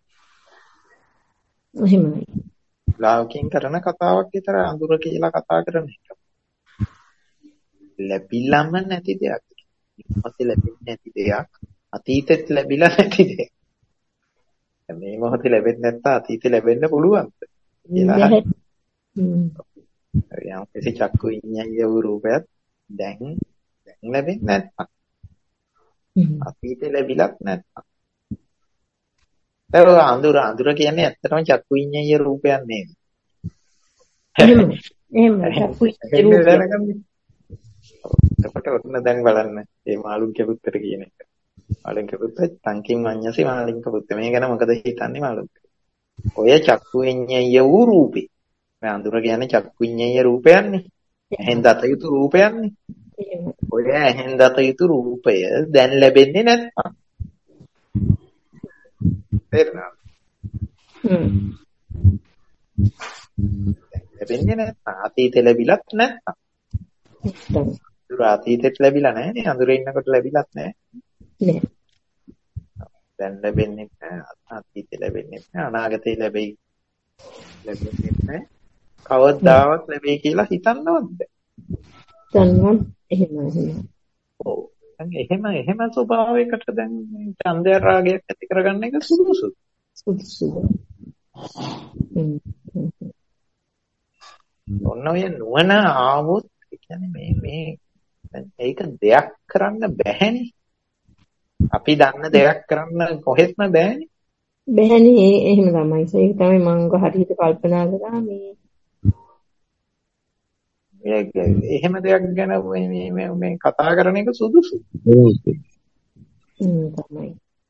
Speaker 5: එහෙමයි.
Speaker 2: මුලාවකින් කරන කතාවක් විතරයි අඳුර කියලා කතා කරන එක. ලැබිලම නැති දෙයක්. ඉපස්සේ ලැබෙන්නේ නැති දෙයක්. අතීතෙත් ලැබිලා නැති දෙයක්. මේ මොහොතේ ලැබෙන්නේ නැත්නම් අතීතේ ලැබෙන්න පුළුවන්ද කියලා. හ්ම්. යම් කිසි චක්කු විඤ්ඤාණය වූ රූපයක් දැන් දැන් ලැබෙන්නේ නැත්නම් අතීතේ ලැබිලත් නැත්නම්. ඒක අඳුර අඳුර කියන්නේ ඇත්තටම චක්කු විඤ්ඤාණය රූපයක් නෙවෙයි.
Speaker 5: එහෙම එහෙම චක්කු විඤ්ඤාණය
Speaker 2: එතකොට ඔන්න දැන් බලන්න මේ මාළුන්ක පුත්තට කියන එක. මාළුන්ක පුත්ත තංකින් මඤ්ඤසි මාළින්ක පුත්ත. මේ ගැන මොකද හිතන්නේ මාළුන්ක? ඔය චක්කු විඤ්ඤාණය වූ රූපේ. මේ අඳුර කියන්නේ චක්කු විඤ්ඤාණය රූපයන්නේ. එහෙන් දත යුතු රූපයන්නේ. ඔය එහෙන් දත යුතු රූපය දැන් ලැබෙන්නේ නැත්නම්. තේරුණාද? හ්ම්. ලැබෙන්නේ නැත්නම් අතීතේ ලැබිලත් නැත්නම්. අඳුර අතීතෙත් ලැබිලා නැහැ නේ. අඳුරේ ඉන්නකොට ලැබිලත් නැහැ.
Speaker 5: නෑ.
Speaker 2: දැන් ලැබෙන්නේ නැහැ. අතීතේ ලැබෙන්නේ නැහැ. අනාගතේ ලැබෙයි. ලැබෙන්නේ නැහැ. කවදාවත් ලැබෙයි කියලා හිතන්නවද?
Speaker 5: හිතන්නවත් එහෙම එහෙම.
Speaker 2: ඔව්. දැන් එහෙම එහෙම ස්වභාවයකට දැන් ඡන්දය රාගයක් ඇති කරගන්න එක සුදුසුද?
Speaker 5: සුදුසුද? හ්ම්.
Speaker 2: ඔන්න ඔය නුවණ ආවොත් කියන්නේ මේ මේ ඒක දෙයක් කරන්න බැහැනේ. අපි දන්න දෙයක් කරන්න කොහෙත්ම බෑනේ.
Speaker 5: බැහැනේ එහෙම තමයි. ඒක තමයි මම හරියට කල්පනා කරා මේ
Speaker 2: එහෙම දෙයක් ගැන මේ මේ මේ කතා කරන එක සුදුසු.
Speaker 5: හ්ම් තමයි.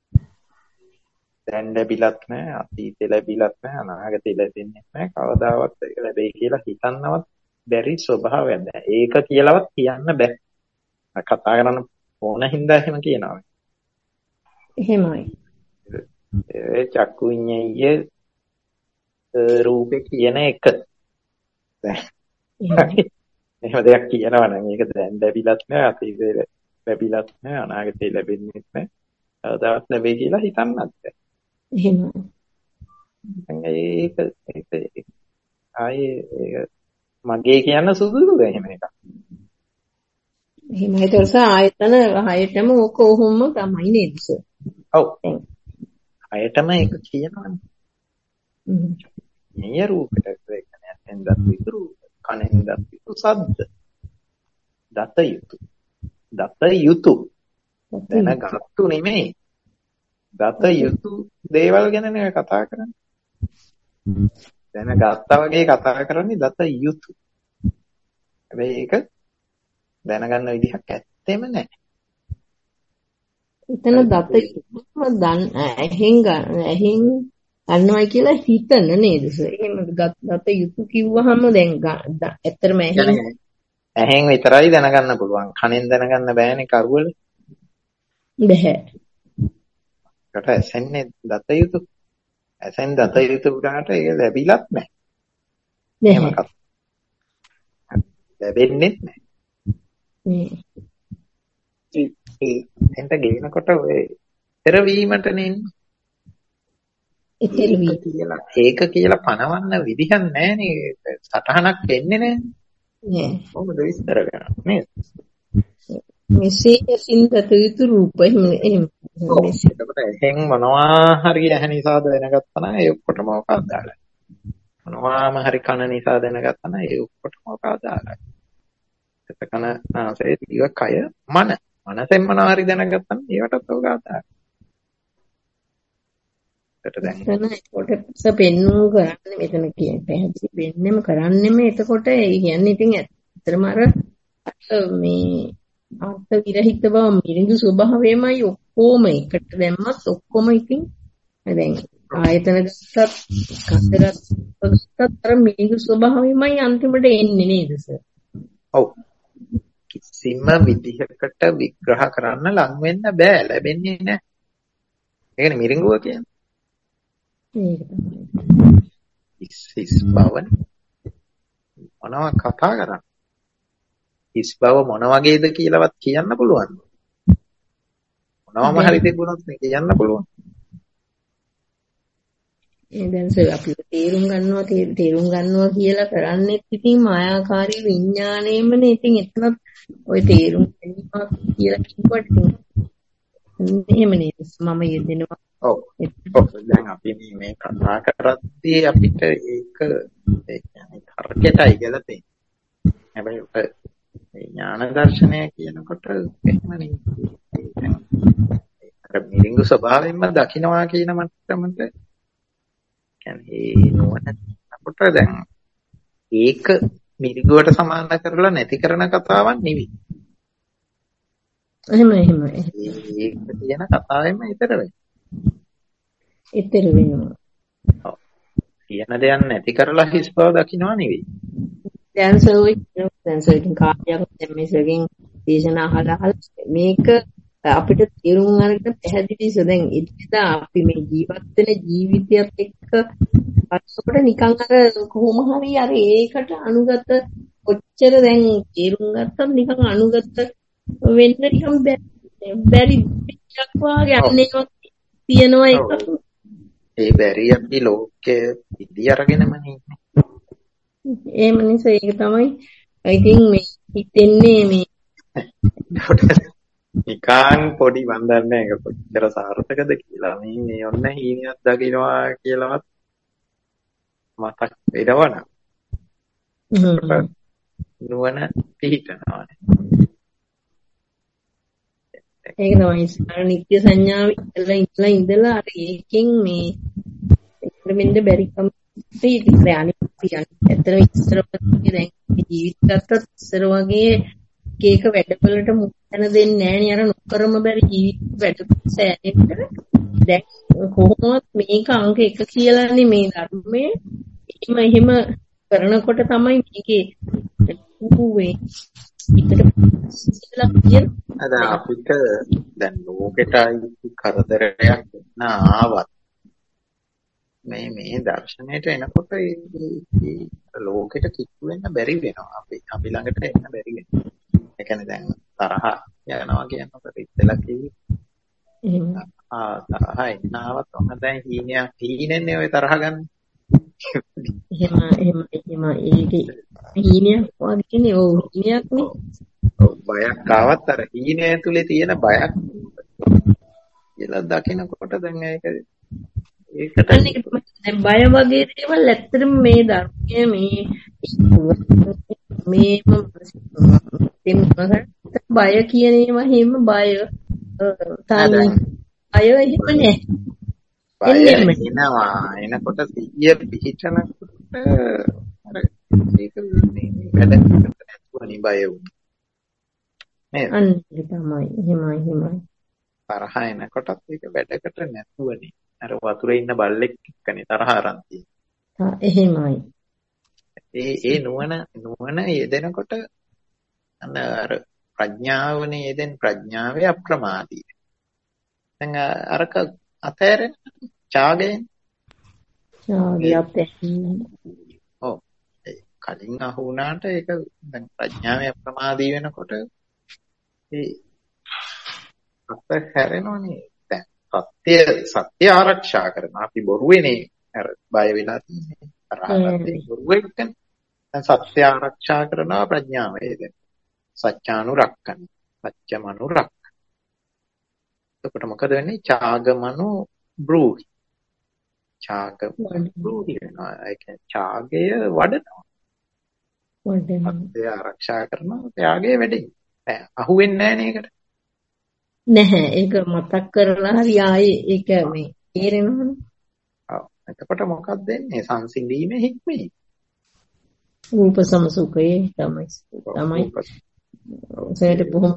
Speaker 2: දැන් ලැබිලත් නැහැ, අතීතේ ලැබිලත් නැහැ, අනාගතේ ලැබෙන්නේ නැහැ. කවදාවත් ඒක ලැබෙයි කියලා හිතන්නවත් බැරි ස්වභාවයක්. ඒක කියලාවත් කියන්න බෑ. කතා කරන්න ඕන හින්දා එහෙම කියනවා.
Speaker 5: එහෙමයි.
Speaker 2: ඒ චක්කු විඤ්ඤාණය රූපේ කියන එක. එහෙම දෙයක් කියනවා නම් ඒක දැන් ලැබිලත් නැහැ, අතීතේ ලැබිලත් නැහැ, අනාගතේ ලැබෙන්නේ නැහැ. කවදාවත් ලැබෙයි කියලා හිතන්නත් බෑ.
Speaker 5: එහෙමයි.
Speaker 2: ඒක ඒක ආයේ මගේ කියන්න සුදුසුද එහෙම එකක්.
Speaker 5: එහෙමයි තොරස ආයතන හයටම ඕක ඔහොම තමයි නේද සර්?
Speaker 2: ඔව්. හයටම ඒක කියනවානේ.
Speaker 5: හ්ම්.
Speaker 2: මේ රූපයට ඒ කියන්නේ ඇහෙන් දත් විතරු, කනෙන් දත් විතරු සද්ද. දත යුතු. දත යුතු. දැනගත්තු නෙමෙයි. දත යුතු දේවල් ගැන නේ කතා කරන්නේ. දැනගත්තා වගේ කතා කරන්නේ දත යුතු. හැබැයි ඒක දැනගන්න විදිහක් ඇත්තෙම නැහැ.
Speaker 5: එතන දත යුතුම දන් ඇහෙන් ඇහෙන් ගන්නවයි කියලා හිතන නේද සර්? එහෙම දත යුතු කිව්වහම දැන් ඇත්තටම ඇහෙන්
Speaker 2: ඇහෙන් විතරයි දැනගන්න පුළුවන්. කනෙන් දැනගන්න බෑනේ කරුවල.
Speaker 5: බැහැ.
Speaker 2: කට ඇසෙන්නේ දත යුතු. ඇසෙන් දත යුතු උඩට ඒක ලැබිලත් නැහැ. එහෙම කතා. ලැබෙන්නේ නැහැ.
Speaker 5: නේ.
Speaker 2: ඒ එතෙන්ට ගේනකොට ඔය පෙරවීමටනේ ඉන්නේ.
Speaker 5: එතෙල් වී
Speaker 2: කියලා ඒක කියලා පනවන්න විදිහක් නැහැ නේ. සටහනක් වෙන්නේ නැහැ.
Speaker 5: නෑ.
Speaker 2: කොහොමද විස්තර කරන්නේ නේද?
Speaker 5: මෙසේ සින්දත යුතු රූප එහෙම එහෙම මෙසේ.
Speaker 2: එතකොට එහෙන් මොනවා හරි ඇහැ නිසා දැනගත්තා නම් ඒ ඔක්කොටම ඔක අදාළයි. මොනවාම හරි කන නිසා දැනගත්තා නම් ඒ ඔක්කොටම ඔක අදාළයි. එතකන ආසේ දිව කය මන. මනසෙන් මොනවා හරි දැනගත්තා නම් ඒවටත් ඔක අදාළයි.
Speaker 5: එතන ඒකට පෙන්නු කරන්නේ මෙතන කියන්නේ පැහැදිලි වෙන්නෙම කරන්නෙම එතකොට ඒ කියන්නේ ඉතින් ඇත්තටම අර මේ අර්ථ විරහිත බව මිරිඟු ස්වභාවයමයි ඔක්කොම එකට දැම්මත් ඔක්කොම ඉතින් දැන් ආයතන ගත්තත් කතරත් අර මිරිඟු ස්වභාවයමයි අන්තිමට එන්නේ නේද සර්?
Speaker 2: ඔව්. කිසිම විදිහකට විග්‍රහ කරන්න ලං වෙන්න බෑ, ලැබෙන්නේ නැහැ. ඒකනේ මිරිඟුව කියන්නේ.
Speaker 5: ඒක තමයි.
Speaker 2: හිස් හිස් බවනේ. මොනවා කතා කරන්නේ? හිස් බව මොන වගේද කියලාවත් කියන්න පුළුවන්. මොනවාම හරි දෙකුණක් නේ කියන්න පුළුවන්.
Speaker 5: ඒ දැන් සර් අපි තේරුම් ගන්නවා තේරුම් ගන්නවා කියලා කරන්නේ ඉතින් මායාකාරී විඥාණයෙමනේ. ඉතින් එතනත් ওই තේරුම් ගැනීම කියලා කිව්වට එහෙම නේද මම යෙදෙනවා.
Speaker 2: ඔව්. ඔව් දැන් අපි මේ කතා කරද්දී අපිට ඒක ඒ කියන්නේ තර්කයටයි ගලා තියෙන්නේ. හැබැයි මේ ඥාන දර්ශනය කියනකොට එහෙමනේ. අර මිරිඟු ස්වභාවයෙන්ම දකින්නවා කියන මට්ටමට කියන්නේ ඒ නුවණට දැන් ඒක මිරිඟුවට සමාන කරලා නැති කරන කතාවක් නෙවෙයි.
Speaker 5: එහෙම එහෙම.
Speaker 2: ඒක කියන කතාවෙම ඊතර වෙයි.
Speaker 5: ඊතර වෙනවා.
Speaker 2: ඔව්. කියන දෙයක් නැති කරලා හිස් බව දකින්නවා නෙවෙයි.
Speaker 5: දැන් සෝයි දැන් සෝයි කාර්යයක් දැන් මේසකින් දේශනා අහලා අහලා මේක අපිට තේරුම් අරගෙන පැහැදිලිස දැන් ඉතින් අපි මේ ජීවත් වෙන ජීවිතයත් එක්ක අත්කොට නිකන් අර කොහොම හරි අර ඒකට අනුගත කොච්චර දැන් තේරුම් ගත්තත් නිකන් අනුගත වෙන්න නිකන් බැරි දෙයක් වාගේ අන්නේම තියනවා ඒක.
Speaker 2: ඒ බැරි අපි ලෝකයේ ඉදි අරගෙනම ඉන්නේ.
Speaker 5: එහෙම නිසා ඒක තමයි ඉතින් මේ හිතෙන්නේ මේ
Speaker 2: නිකාන් පොඩි වන්දන්නේ ඒක කොච්චර සාර්ථකද කියලා. මේ මේ ඔන්න හීනියක් දකින්නවා කියලාවත් මතක් වෙනවනම්. නුවණ පිහිටනවානේ.
Speaker 5: ඒක තමයි නිත්‍ය සංඥාව ඉඳලා ඉඳලා ඉඳලා අර ඒකෙන් මේ මෙන්න බැරිකම ඉතින් අනිත් ඇත්තටම ඉස්සරවදී දැන් ජීවිතයත් ඉස්සර වගේ කේක වැඩවලට මුහුණ දෙන්නේ නැහැ නේ අර නොකරම බැරි ජීවිත වැඩ සෑහෙන්න. දැන් කොහොමවත් මේක අංක එක කියලානේ මේ ධර්මයේ එහෙම එහෙම කරනකොට තමයි මේකේ ඌවේ පිටට ඉස්සලා කියන
Speaker 2: අද අපිට දැන් ලෝකෙටයි කරදරයක් නාවත් මේ මේ දර්ශනයට එනකොට ඒ ලෝකෙට කිට්ටු වෙන්න බැරි වෙනවා. අපි අපි ළඟට එන්න බැරි වෙනවා. ඒ කියන්නේ දැන් තරහ යනවා කියනකොට ඉතලා කිව්වේ. එහෙම. ආ තරහ එනවත් ඔන්න දැන් හීනයක් හීනෙන්නේ ඔය තරහ ගන්න.
Speaker 5: එහෙම එහෙම එහෙම ඒකේ හීනයක් වගේ ඔව් හීනයක් නේ.
Speaker 2: ඔව් බයක් ආවත් අර හීනය තුලේ තියෙන බයක් කියලා දකිනකොට දැන් ඒක ඒකට
Speaker 5: දැන් බය වගේ දේවල් ඇත්තටම මේ ධර්මයේ මේ මේම බය කියන ඒවා හැම බය තායි අය එහෙම නෑ.
Speaker 2: බය එනවා එනකොට සිහිය පිහිටනකොට අර ඒක මේ වැඩ කරන්න නැතුවනි බය වුනේ. නේද?
Speaker 5: අන්න ඒක තමයි එහෙමයි එහෙමයි.
Speaker 2: තරහ එනකොටත් ඒක වැඩකට නැතුවනේ. අර වතුරේ ඉන්න බල්ලෙක් එක්කනේ තරහ අරන් තියෙන්නේ.
Speaker 5: එහෙමයි.
Speaker 2: ඒ ඒ නුවණ නුවණ යෙදෙනකොට අන්න අර ප්‍රඥාවනේ යෙදෙන ප්‍රඥාවේ අප්‍රමාදී. දැන් අරක අතෑරෙන ඡාගයෙන්
Speaker 5: ඡාගයත්
Speaker 2: ඔව් කලින් අහු වුණාට ඒක දැන් ප්‍රඥාවේ අප්‍රමාදී වෙනකොට ඒ අප හැරෙනවනේ. දැන් සත්‍ය සත්‍ය ආරක්ෂා කරන අපි බොරුවේනේ අර බය වෙලා තියෙන්නේ. අරහතේ බොරුවෙක්කනේ. දැන් සත්‍ය ආරක්ෂා කරනවා ප්‍රඥාව වේදෙන. සත්‍යානුරක්කන. සත්‍යමනුරක්ක. එතකොට මොකද වෙන්නේ? ඡාගමනු බ්‍රූහි. ඡාග බ්‍රූහි වෙනවා. ඒ කියන්නේ ඡාගය වඩනවා.
Speaker 5: වඩනවා.
Speaker 2: සත්‍ය ආරක්ෂා කරනවා ත්‍යාගය වැඩෙන්නේ. අහුවෙන්නේ නැහැ නේද?
Speaker 5: නැහැ. ඒක මතක් කරලා හරි ආයේ ඒක මේ තේරෙනවනේ.
Speaker 2: ඔව්. එතකොට මොකක්ද වෙන්නේ? සංසිඳීමේ හික්මේ.
Speaker 5: රූප සමසුඛයේ තමයි. තමයි. සේට බොහොම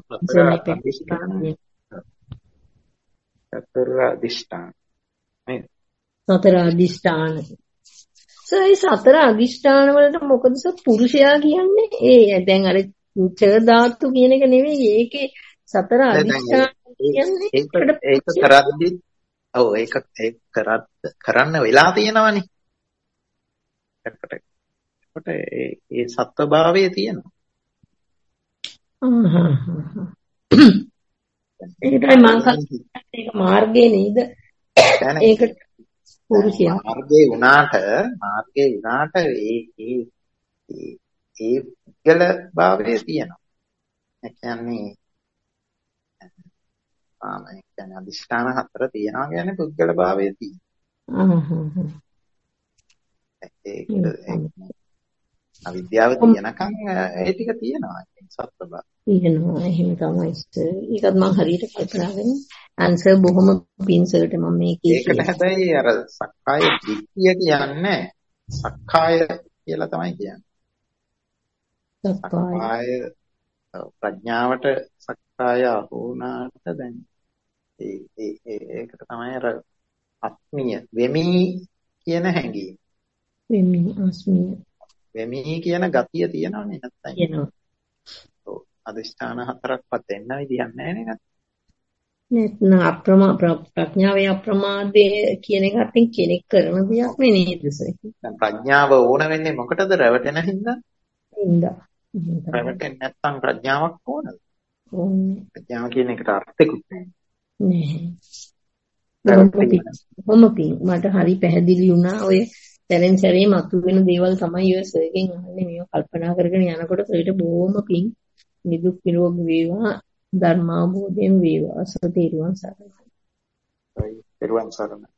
Speaker 2: සතර අදිෂ්ඨාන. නේද?
Speaker 5: සතර අදිෂ්ඨාන. සයි සතර අදිෂ්ඨාන වලට මොකද සර් පුරුෂයා කියන්නේ? ඒ දැන් අර ච ධාතු කියන එක නෙවෙයි. ඒකේ සතර අදිෂ්ඨාන කියන්නේ
Speaker 2: ඒක ඒක කරද්දි ඔව් ඒක ඒක කරත් කරන්න වෙලා තියෙනවනේ. එතකොට එතකොට ඒ ඒ සත්වභාවයේ තියෙනවා.
Speaker 5: ඒකයි මම ඒක මාර්ගයේ නේද? ඒකට පුරුෂයා
Speaker 2: මාර්ගයේ වුණාට මාර්ගයේ වුණාට ඒ ඒ ඒ පුද්ගල භාවයේ තියෙනවා. ඒ කියන්නේ ආ මම කියන්නේ අදිෂ්ඨාන හතර තියෙනවා කියන්නේ පුද්ගල භාවයේ තියෙනවා. ඒක අවිද්‍යාව තියෙනකන් ඒ ටික තියෙනවා. සත්‍ය භාවය.
Speaker 5: තියෙනවා. එහෙම තමයි. ඒකත් මම හරියට කල්පනා කරනවා. ආන්සර් බොහොම පින්සල්ට මම මේකේ
Speaker 2: ඒකට හැබැයි අර සක්කාය දිට්ඨිය කියන්නේ සක්කාය කියලා තමයි කියන්නේ. සක්කාය ප්‍රඥාවට සක්කාය වුණාට දැන් ඒ ඒ ඒකට තමයි අර අස්මිය වෙමි කියන හැඟීම.
Speaker 5: වෙමි අස්මිය.
Speaker 2: වෙමි කියන ගතිය තියෙනවනේ නැත්තම්.
Speaker 5: තියෙනවා.
Speaker 2: ඔව් අදිෂ්ඨාන හතරක්වත් එන්න විදියක් නැහැ නේද?
Speaker 5: නැත්නම් අප්‍රමා ප්‍රඥාවේ අප්‍රමාදයේ කියන එකත් කෙනෙක් කරන දෙයක් නෙවෙයි සර්.
Speaker 2: දැන් ප්‍රඥාව ඕන වෙන්නේ මොකටද? රැවටෙන හින්දා.
Speaker 5: හින්දා.
Speaker 2: රැවටෙන්නේ නැත්නම් ප්‍රඥාවක් ඕනද?
Speaker 5: ඕනේ.
Speaker 2: ප්‍රඥාව කියන එකට අර්ථයක්වත් නැහැ.
Speaker 5: නෑ. කොහොමද මට හරි පැහැදිලි වුණා ඔය සැරෙන් සැරේ මතුවෙන දේවල් තමයි ඔය සර්ගෙන් අහන්නේ. මේව කල්පනා කරගෙන යනකොට සර්ට බොහොම පිං නිදුක් නිරෝගී වේවා. ධර්මාභෝධයෙන් වේවා. සතේරුවන් සරණයි.
Speaker 2: තෙරුවන් සරණයි.